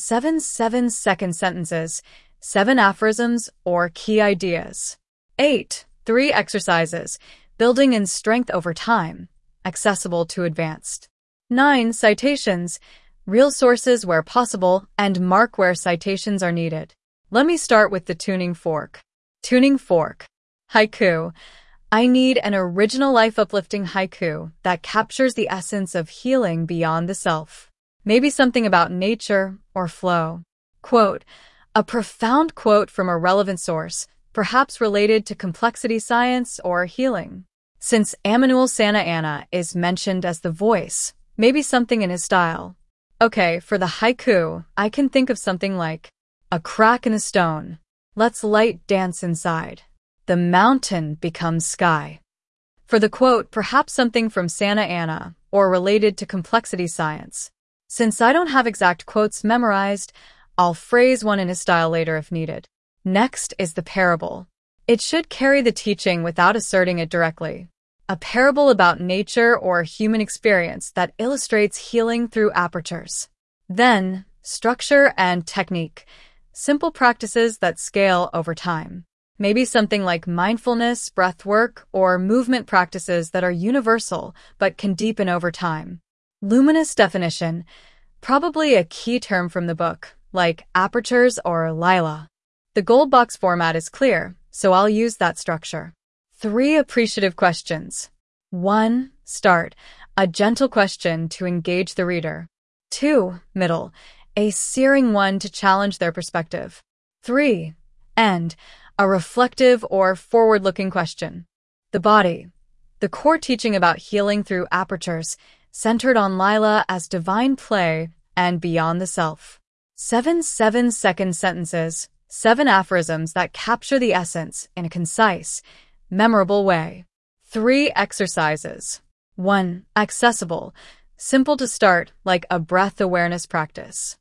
[SPEAKER 1] 7 sentences, 7 aphorisms or key ideas. 8. 3 exercises, building in strength over time, accessible to advanced. 9. Citations, real sources where possible and mark where citations are needed. Let me start with the tuning fork. Tuning fork. Haiku. I need an original life-uplifting haiku that captures the essence of healing beyond the self. Maybe something about nature or flow. Quote. A profound quote from a relevant source, perhaps related to complexity science or healing. Since Emmanuel Santa Anna is mentioned as the voice, maybe something in his style. Okay, for the haiku, I can think of something like, a crack in the stone. Let's light dance inside. The mountain becomes sky. For the quote, perhaps something from Santa Anna, or related to complexity science. Since I don't have exact quotes memorized, I'll phrase one in his style later if needed. Next is the parable. It should carry the teaching without asserting it directly. A parable about nature or human experience that illustrates healing through apertures. Then, structure and technique. Simple practices that scale over time. Maybe something like mindfulness, breath work, or movement practices that are universal but can deepen over time. Luminous definition. Probably a key term from the book, like apertures or Lila. The gold box format is clear, so I'll use that structure. 3 appreciative questions. 1. Start, a gentle question to engage the reader. 2. Middle, a searing one to challenge their perspective. 3. End, a reflective or forward-looking question. The body, the core teaching about healing through apertures, centered on Lila as divine play and beyond the self. 7 second sentences, 7 aphorisms that capture the essence in a concise, memorable way. 3 exercises. 1. Accessible, simple to start, like a breath awareness practice.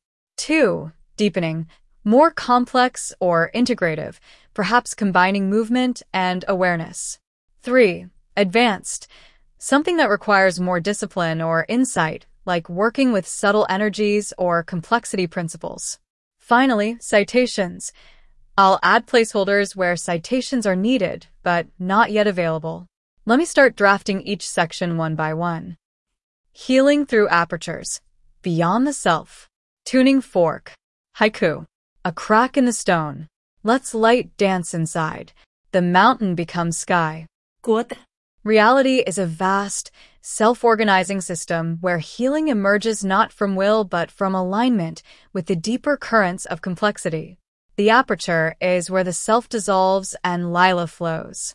[SPEAKER 1] 2. Deepening, more complex or integrative, perhaps combining movement and awareness. 3. Advanced, something that requires more discipline or insight, like working with subtle energies or complexity principles. Finally, citations. I'll add placeholders where citations are needed, but not yet available. Let me start drafting each section one by one. Healing through apertures. Beyond the self. Tuning fork. Haiku. A crack in the stone. Let's light dance inside. The mountain becomes sky.
[SPEAKER 2] Quote.
[SPEAKER 1] Reality is a vast, self-organizing system where healing emerges not from will but from alignment with the deeper currents of complexity. The aperture is where the self dissolves and Lila flows.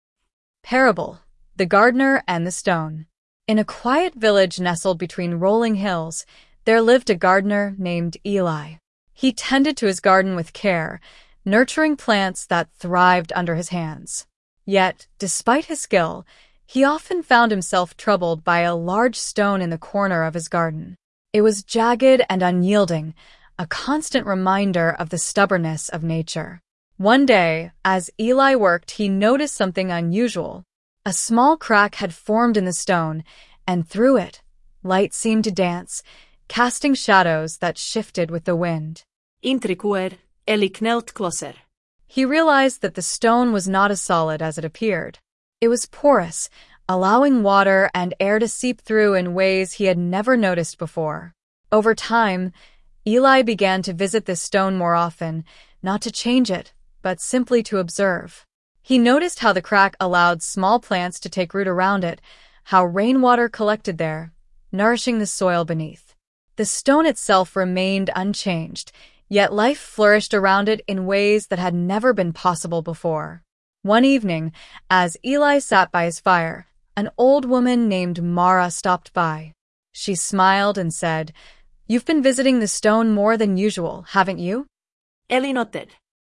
[SPEAKER 1] Parable. The gardener and the stone. In a quiet village nestled between rolling hills, there lived a gardener named Eli. He tended to his garden with care, nurturing plants that thrived under his hands. Yet, despite his skill, he often found himself troubled by a large stone in the corner of his garden. It was jagged and unyielding, a constant reminder of the stubbornness of nature. One day, as Eli worked, he noticed something unusual. A small crack had formed in the stone, and through it, light seemed to dance, casting shadows that shifted with the wind.
[SPEAKER 2] Intrikuer, eli knelt klosser.
[SPEAKER 1] He realized that the stone was not as solid as it appeared. It was porous, allowing water and air to seep through in ways he had never noticed before. Over time, Eli began to visit this stone more often, not to change it, but simply to observe. He noticed how the crack allowed small plants to take root around it, how rainwater collected there, nourishing the soil beneath. The stone itself remained unchanged, yet life flourished around it in ways that had never been possible before. One evening, as Eli sat by his fire, an old woman named Mara stopped by. She smiled and said, "You've been visiting the stone more than usual, haven't you?"
[SPEAKER 2] Elle notait.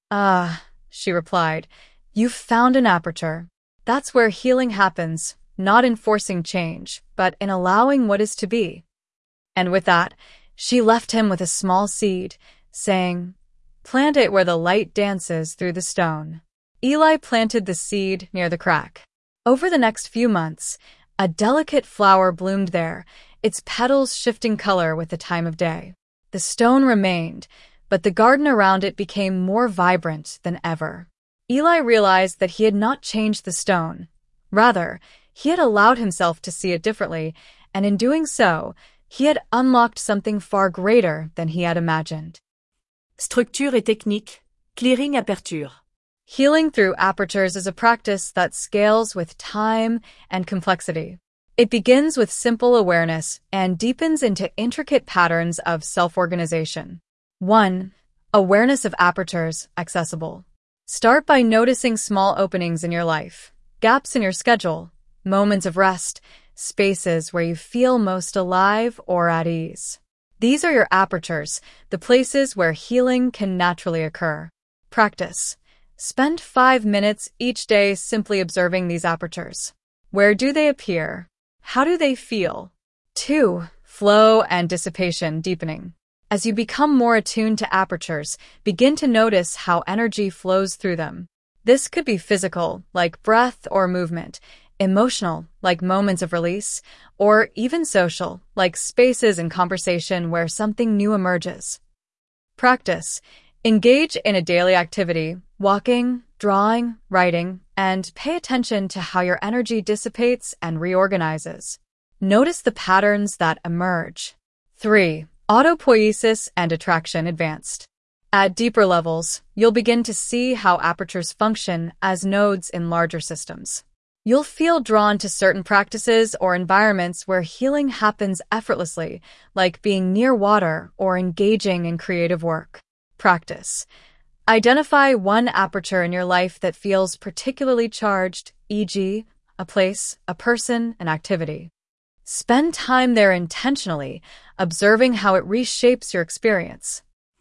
[SPEAKER 1] Ah, she replied, you've found an aperture. That's where healing happens, not in forcing change, but in allowing what is to be. And with that, she left him with a small seed, saying, plant it where the light dances through the stone. Eli planted the seed near the crack. Over the next few months, a delicate flower bloomed there, its petals shifting color with the time of day. The stone remained, but the garden around it became more vibrant than ever. Eli realized that he had not changed the stone. Rather, he had allowed himself to see it differently, and in doing so, he had unlocked something far greater than he had imagined.
[SPEAKER 2] Structure et technique, clearing aperture.
[SPEAKER 1] Healing through apertures is a practice that scales with time and complexity. It begins with simple awareness and deepens into intricate patterns of self-organization. 1. Awareness of apertures accessible. Start by noticing small openings in your life, gaps in your schedule, moments of rest, spaces where you feel most alive or at ease. These are your apertures, the places where healing can naturally occur. Practice. Spend 5 minutes each day simply observing these apertures. Where do they appear? How do they feel? 2. Flow and dissipation deepening. As you become more attuned to apertures, begin to notice how energy flows through them. This could be physical, like breath or movement, emotional, like moments of release, or even social, like spaces in conversation where something new emerges. Practice. Engage in a daily activity, walking, drawing, writing, and pay attention to how your energy dissipates and reorganizes. Notice the patterns that emerge. 3. Autopoiesis and attraction advanced. At deeper levels, you'll begin to see how apertures function as nodes in larger systems. You'll feel drawn to certain practices or environments where healing happens effortlessly, like being near water or engaging in creative work. Practice. Identify one aperture in your life that feels particularly charged, e.g., a place, a person, an activity. Spend time there intentionally, observing how it reshapes your experience.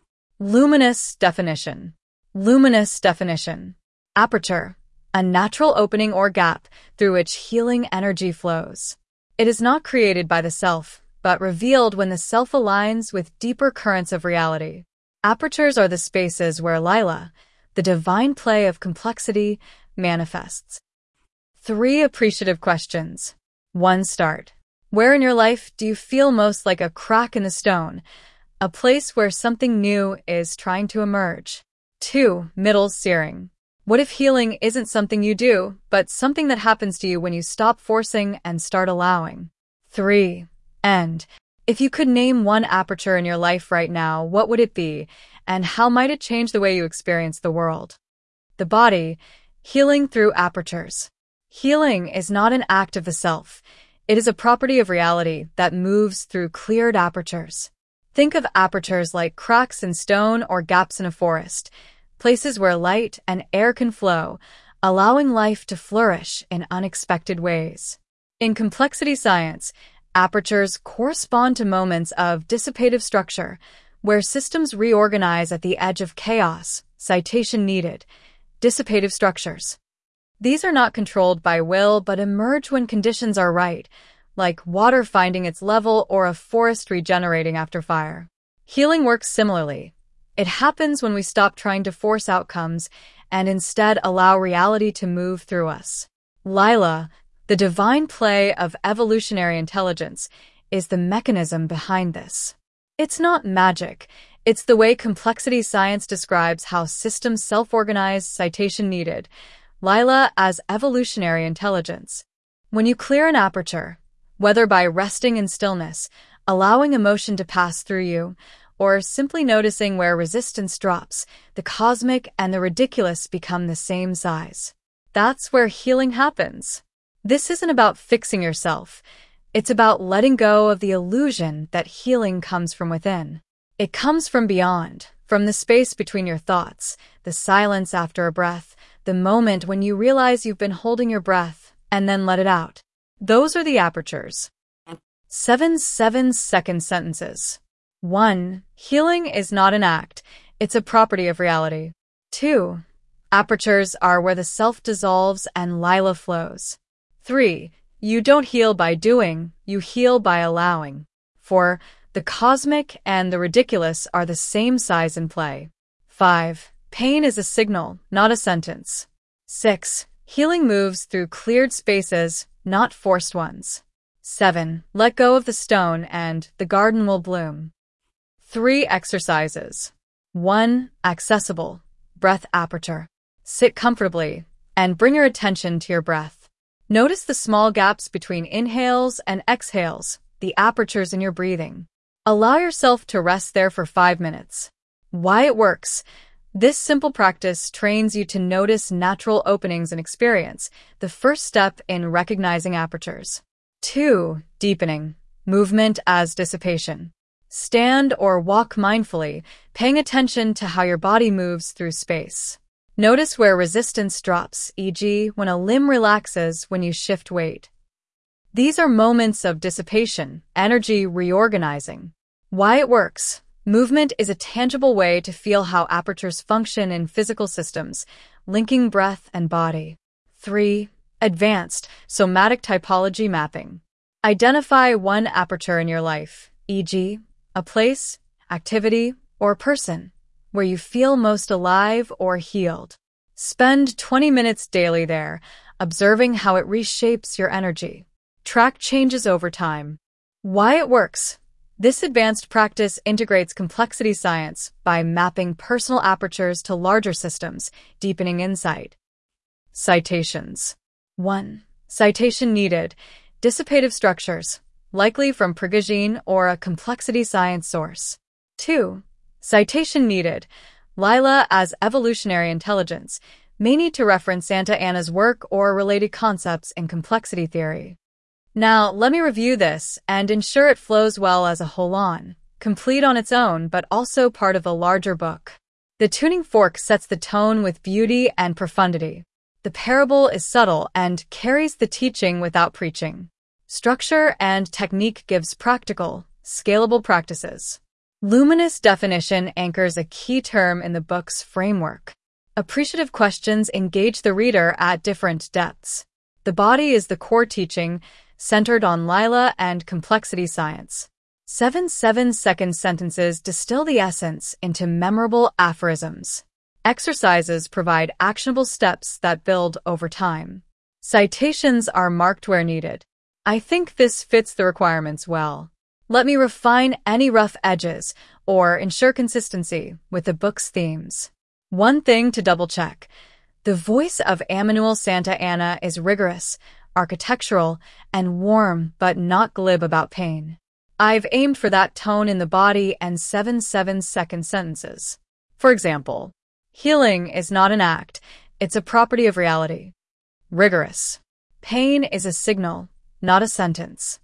[SPEAKER 1] Luminous definition. Luminous definition. Aperture. A natural opening or gap through which healing energy flows. It is not created by the self, but revealed when the self aligns with deeper currents of reality. Apertures are the spaces where Lila, the divine play of complexity, manifests. 3 appreciative questions. 1. Start. Where in your life do you feel most like a crack in the stone, a place where something new is trying to emerge? 2. Middle searing. What if healing isn't something you do, but something that happens to you when you stop forcing and start allowing? 3. End. If you could name one aperture in your life right now, what would it be, and how might it change the way you experience the world? The body. Healing through apertures. Healing is not an act of the self. It is a property of reality that moves through cleared apertures. Think of apertures like cracks in stone or gaps in a forest, places where light and air can flow, allowing life to flourish in unexpected ways. In complexity science, apertures correspond to moments of dissipative structure, where systems reorganize at the edge of chaos, citation needed, dissipative structures. These are not controlled by will but emerge when conditions are right, like water finding its level or a forest regenerating after fire. Healing works similarly. It happens when we stop trying to force outcomes and instead allow reality to move through us. Lila, the divine play of evolutionary intelligence, is the mechanism behind this. It's not magic. It's the way complexity science describes how systems self-organize, citation needed. Lila as evolutionary intelligence. When you clear an aperture, whether by resting in stillness, allowing emotion to pass through you, or simply noticing where resistance drops, the cosmic and the ridiculous become the same size. That's where healing happens. This isn't about fixing yourself. It's about letting go of the illusion that healing comes from within. It comes from beyond, from the space between your thoughts, the silence after a breath, the moment when you realize you've been holding your breath, and then let it out. Those are the apertures. 7 7-second sentences. 1. Healing is not an act. It's a property of reality. 2. Apertures are where the self dissolves and lila flows. 3. You don't heal by doing, you heal by allowing. 4. The cosmic and the ridiculous are the same size in play. 5. Pain is a signal, not a sentence. 6. Healing moves through cleared spaces, not forced ones. 7. Let go of the stone and the garden will bloom. 3 exercises. 1. Accessible. Breath aperture. Sit comfortably and bring your attention to your breath. Notice the small gaps between inhales and exhales, the apertures in your breathing. Allow yourself to rest there for 5 minutes. Why it works. This simple practice trains you to notice natural openings in experience, the first step in recognizing apertures. 2. Deepening. Movement as dissipation. Stand or walk mindfully, paying attention to how your body moves through space. Notice where resistance drops, e.g., when a limb relaxes when you shift weight. These are moments of dissipation, energy reorganizing. Why it works. Movement is a tangible way to feel how apertures function in physical systems, linking breath and body. 3. Advanced, somatic typology mapping. Identify one aperture in your life, e.g., a place, activity, or person, where you feel most alive or healed. Spend 20 minutes daily there, observing how it reshapes your energy. Track changes over time. Why it works. This advanced practice integrates complexity science by mapping personal apertures to larger systems, deepening insight. Citations. 1. Citation needed. Dissipative structures, likely from Prigogine or a complexity science source. 2. Citation needed. Lila as evolutionary intelligence may need to reference Santa Anna's work or related concepts in complexity theory. Now, let me review this and ensure it flows well as a whole-on, complete on its own but also part of a larger book. The tuning fork sets the tone with beauty and profundity. The parable is subtle and carries the teaching without preaching. Structure and technique gives practical, scalable practices. Luminous definition anchors a key term in the book's framework. Appreciative questions engage the reader at different depths. The body is the core teaching, centered on Lila and complexity science. 7 7-second sentences distill the essence into memorable aphorisms. Exercises provide actionable steps that build over time. Citations are marked where needed. I think this fits the requirements well. Let me refine any rough edges or ensure consistency with the book's themes. One thing to double-check. The voice of Emmanuel Santa Anna is rigorous, architectural, and warm but not glib about pain. I've aimed for that tone in the body and 7 7-second sentences. For example, healing is not an act, it's a property of reality. Rigorous. Pain is a signal, not a sentence.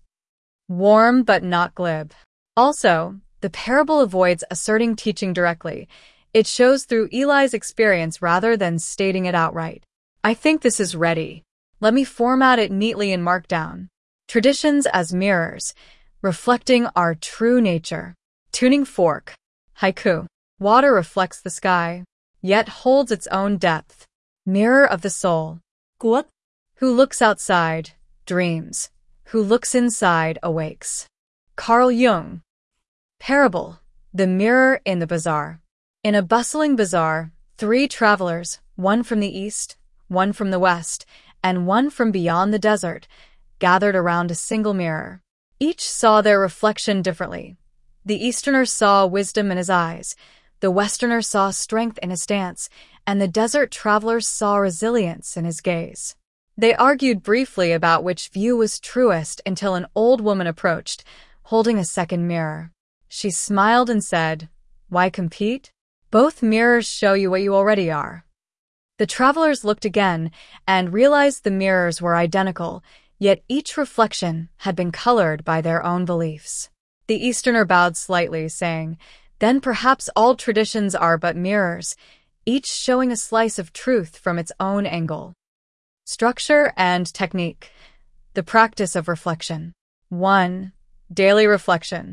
[SPEAKER 1] Warm but not glib. Also, the parable avoids asserting teaching directly. It shows through Eli's experience rather than stating it outright. I think this is ready. Let me format it neatly in Markdown. Traditions as mirrors, reflecting our true nature. Tuning fork. Haiku. Water reflects the sky, yet holds its own depth. Mirror of the soul.
[SPEAKER 2] Quote.
[SPEAKER 1] Who looks outside, dreams. Who looks inside, awakes. Carl Jung. Parable. The mirror in the bazaar. In a bustling bazaar, 3 travelers, one from the east, one from the west, and one from beyond the desert, gathered around a single mirror. Each saw their reflection differently. The Easterner saw wisdom in his eyes, the Westerner saw strength in his stance, and the desert traveler saw resilience in his gaze. They argued briefly about which view was truest until an old woman approached, holding a second mirror. She smiled and said, "Why compete? Both mirrors show you what you already are." The travelers looked again and realized the mirrors were identical, yet each reflection had been colored by their own beliefs. The Easterner bowed slightly, saying, "Then perhaps all traditions are but mirrors, each showing a slice of truth from its own angle." Structure and technique. The practice of reflection. 1. Daily reflection.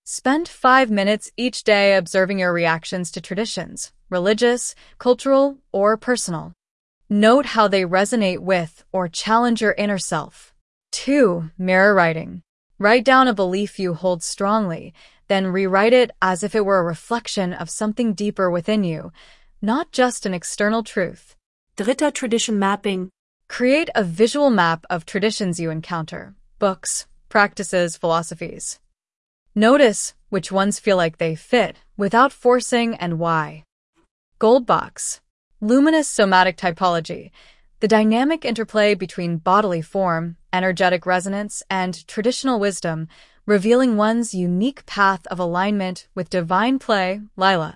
[SPEAKER 1] Spend 5 minutes each day observing your reactions to traditions, religious, cultural, or personal. Note how they resonate with or challenge your inner self. 2. Mirror writing. Write down a belief you hold strongly, then rewrite it as if it were a reflection of something deeper within you, not just an external truth.
[SPEAKER 2] 3. Tradition mapping.
[SPEAKER 1] Create a visual map of traditions you encounter, books, practices, philosophies. Notice which ones feel like they fit without forcing and why. Gold box. Luminous somatic typology. The dynamic interplay between bodily form, energetic resonance, and traditional wisdom, revealing one's unique path of alignment with divine play, Lila.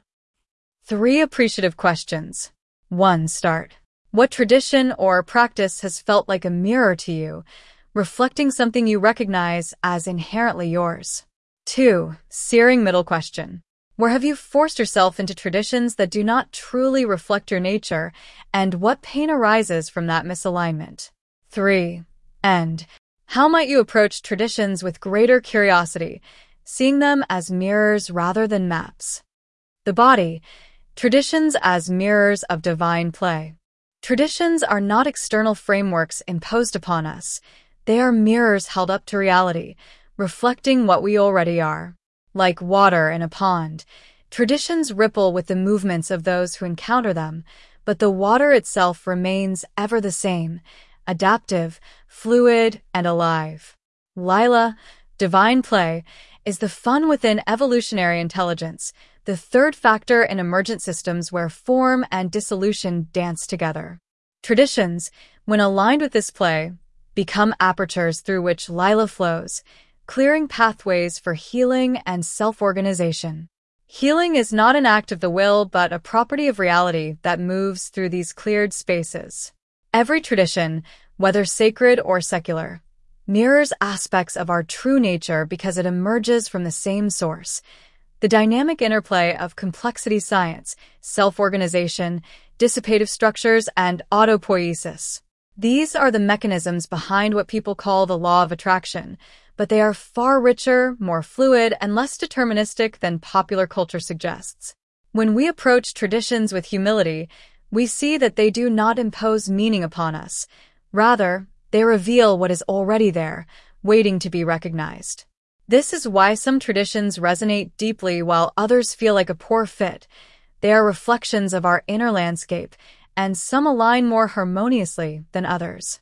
[SPEAKER 1] 3 appreciative questions. 1. Start. What tradition or practice has felt like a mirror to you, reflecting something you recognize as inherently yours? 2. Searing middle question. Where have you forced yourself into traditions that do not truly reflect your nature, and what pain arises from that misalignment? 3. End. How might you approach traditions with greater curiosity, seeing them as mirrors rather than maps? The body. Traditions as mirrors of divine play. Traditions are not external frameworks imposed upon us. They are mirrors held up to reality, reflecting what we already are. Like water in a pond, traditions ripple with the movements of those who encounter them, but the water itself remains ever the same, adaptive, fluid, and alive. Lila, divine play, is the fun within evolutionary intelligence, the third factor in emergent systems where form and dissolution dance together. Traditions, when aligned with this play, become apertures through which Lila flows, clearing pathways for healing and self-organization. Healing is not an act of the will, but a property of reality that moves through these cleared spaces. Every tradition, whether sacred or secular, mirrors aspects of our true nature because it emerges from the same source. The dynamic interplay of complexity science, self-organization, dissipative structures, and autopoiesis. These are the mechanisms behind what people call the law of attraction, but they are far richer, more fluid, and less deterministic than popular culture suggests. When we approach traditions with humility, we see that they do not impose meaning upon us. Rather, they reveal what is already there, waiting to be recognized. This is why some traditions resonate deeply while others feel like a poor fit. They are reflections of our inner landscape, and some align more harmoniously than others.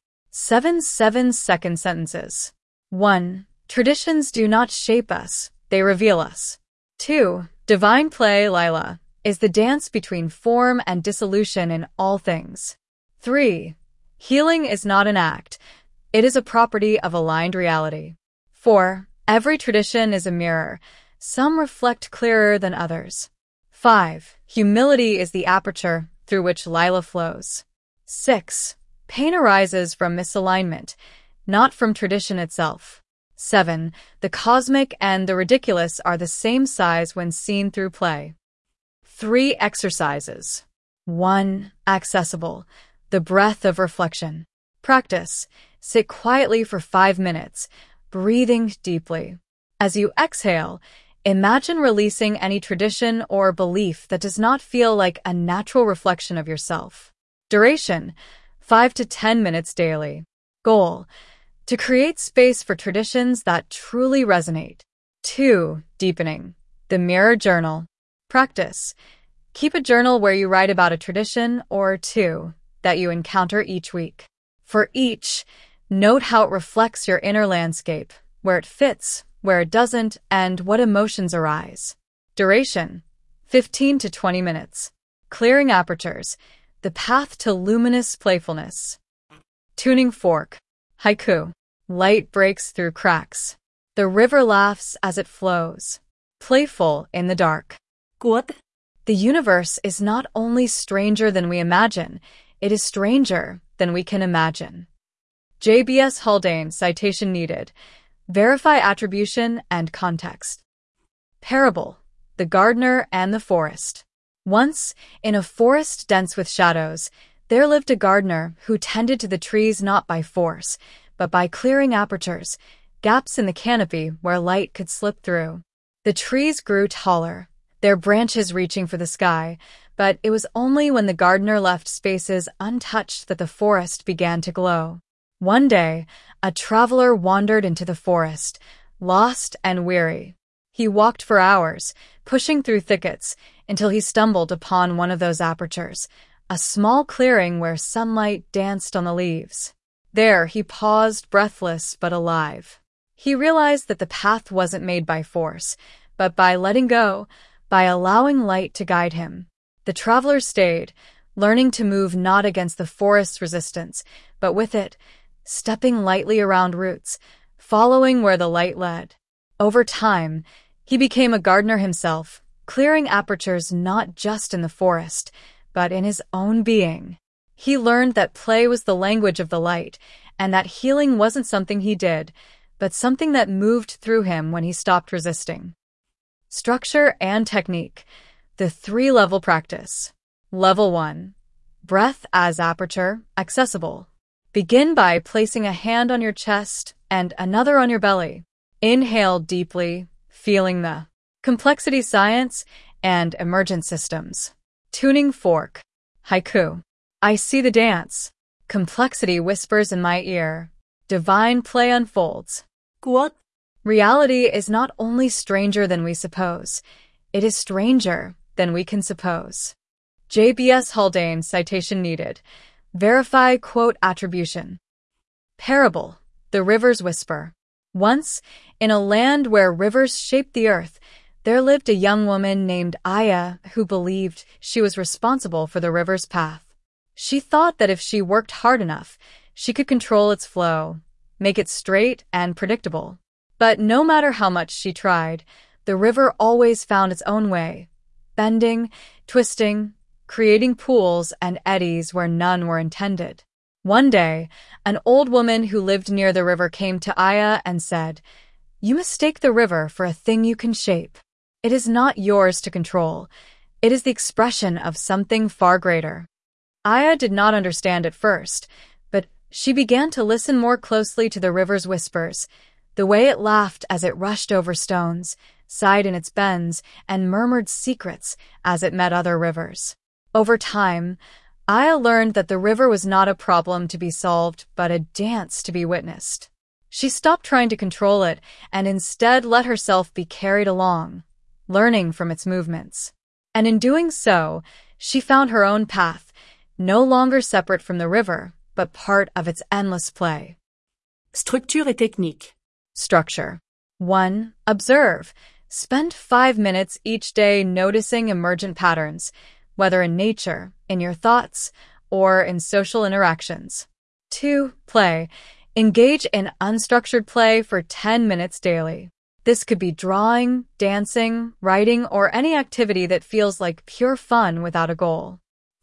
[SPEAKER 1] 7 7-second sentences. 1. Traditions do not shape us, they reveal us. 2. Divine play, Lila, is the dance between form and dissolution in all things. 3. Healing is not an act, it is a property of aligned reality. 4. Every tradition is a mirror, some reflect clearer than others. 5. Humility is the aperture through which Lila flows. 6. Pain arises from misalignment, not from tradition itself. 7. The cosmic and the ridiculous are the same size when seen through play. 3 exercises. 1. Accessible. The breath of reflection. Practice. Sit quietly for 5 minutes, breathing deeply. As you exhale, imagine releasing any tradition or belief that does not feel like a natural reflection of yourself. Duration. 5 to 10 minutes daily. Goal. To create space for traditions that truly resonate. 2. Deepening. The mirror journal. Practice. Keep a journal where you write about a tradition or 2 that you encounter each week. For each, note how it reflects your inner landscape, where it fits, where it doesn't, and what emotions arise. Duration. 15 to 20 minutes. Clearing apertures. The path to luminous playfulness. Tuning fork. Haiku. Light breaks through cracks. The river laughs as it flows. Playful in the dark.
[SPEAKER 2] Quote.
[SPEAKER 1] The universe is not only stranger than we imagine, it is stranger than we can imagine. JBS Haldane, citation needed. Verify attribution and context. Parable. The gardener and the forest. Once, in a forest dense with shadows, there lived a gardener who tended to the trees not by force, but by clearing apertures, gaps in the canopy where light could slip through. The trees grew taller, their branches reaching for the sky, but it was only when the gardener left spaces untouched that the forest began to glow. One day, a traveler wandered into the forest, lost and weary. He walked for hours, pushing through thickets, until he stumbled upon one of those apertures, a small clearing where sunlight danced on the leaves. There, he paused, breathless but alive. He realized that the path wasn't made by force, but by letting go, by allowing light to guide him. The traveler stayed, learning to move not against the forest's resistance, but with it, stepping lightly around roots, following where the light led. Over time, he became a gardener himself, clearing apertures not just in the forest, but in his own being. He learned that play was the language of the light, and that healing wasn't something he did, but something that moved through him when he stopped resisting. Structure and technique. The 3-level practice. Level 1. Breath as aperture, accessible. Begin by placing a hand on your chest and another on your belly. Inhale deeply, feeling the complexity science and emergent systems. Tuning fork. Haiku. I see the dance. Complexity whispers in my ear. Divine play unfolds.
[SPEAKER 2] Quote.
[SPEAKER 1] Reality is not only stranger than we suppose, it is stranger than we can suppose. JBS Haldane, citation needed. Verify quote attribution. Parable. The river's whisper. Once, in a land where rivers shaped the earth, there lived a young woman named Aya who believed she was responsible for the river's path. She thought that if she worked hard enough, she could control its flow, make it straight and predictable. But no matter how much she tried, the river always found its own way, bending, twisting, creating pools and eddies where none were intended. One day, an old woman who lived near the river came to Aya and said, "You mistake the river for a thing you can shape. It is not yours to control. It is the expression of something far greater." Aya did not understand at first, but she began to listen more closely to the river's whispers, the way it laughed as it rushed over stones, sighed in its bends, and murmured secrets as it met other rivers. Over time, Aya learned that the river was not a problem to be solved, but a dance to be witnessed. She stopped trying to control it and instead let herself be carried along, learning from its movements. And in doing so, she found her own path, no longer separate from the river, but part of its endless play.
[SPEAKER 2] Structure et technique.
[SPEAKER 1] Structure. 1. Observe. Spend 5 minutes each day noticing emergent patterns, whether in nature, in your thoughts, or in social interactions. 2. Play. Engage in unstructured play for 10 minutes daily. This could be drawing, dancing, writing, or any activity that feels like pure fun without a goal.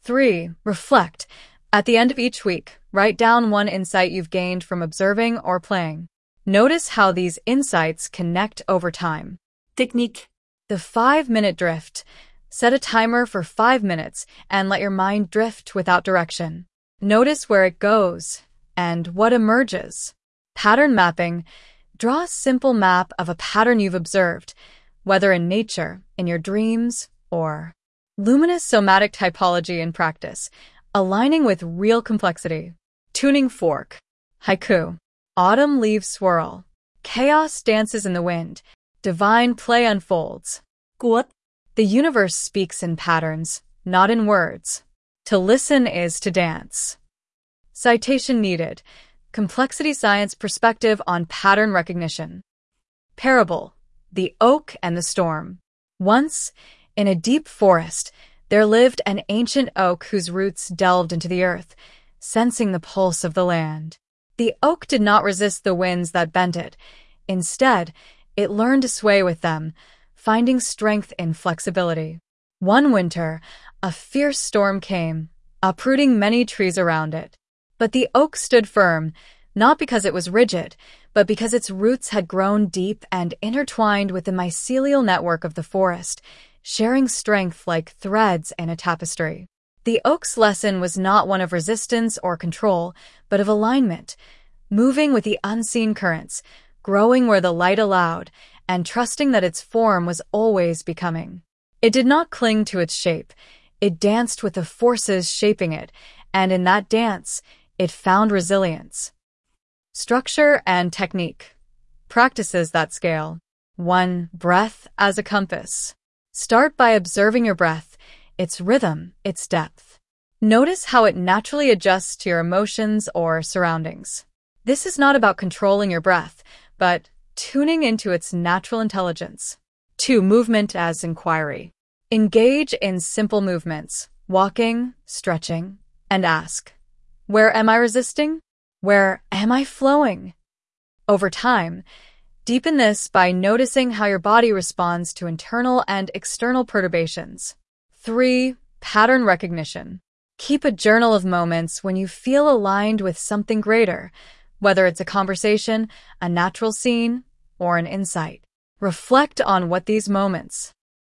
[SPEAKER 1] 3. Reflect. At the end of each week, write down one insight you've gained from observing or playing. Notice how these insights connect over time.
[SPEAKER 2] Technique.
[SPEAKER 1] The 5-minute drift. Set a timer for 5 minutes and let your mind drift without direction. Notice where it goes and what emerges. Pattern mapping. Draw a simple map of a pattern you've observed, whether in nature, in your dreams, or luminous somatic typology in practice, aligning with real complexity. Tuning fork. Haiku. Autumn leaves swirl. Chaos dances in the wind. Divine play unfolds.
[SPEAKER 2] Quote.
[SPEAKER 1] The universe speaks in patterns, not in words. To listen is to dance. Citation needed. Complexity science perspective on pattern recognition. Parable. The oak and the storm. Once, in a deep forest, there lived an ancient oak whose roots delved into the earth, sensing the pulse of the land. The oak did not resist the winds that bent it. Instead, it learned to sway with them, finding strength in flexibility. One winter, a fierce storm came, uprooting many trees around it. But the oak stood firm, not because it was rigid, but because its roots had grown deep and intertwined with the mycelial network of the forest, sharing strength like threads in a tapestry. The oak's lesson was not one of resistance or control, but of alignment, moving with the unseen currents, growing where the light allowed, and trusting that its form was always becoming. It did not cling to its shape. It danced with the forces shaping it, and in that dance, it found resilience. Structure and technique. Practices that scale. 1. Breath as a compass. Start by observing your breath, its rhythm, its depth. Notice how it naturally adjusts to your emotions or surroundings. This is not about controlling your breath, but tuning into its natural intelligence. 2. Movement as inquiry. Engage in simple movements, walking, stretching, and ask, where am I resisting? Where am I flowing? Over time, deepen this by noticing how your body responds to internal and external perturbations. 3. Pattern recognition. Keep a journal of moments when you feel aligned with something greater, whether it's a conversation, a natural scene, or an insight. Reflect on what these moments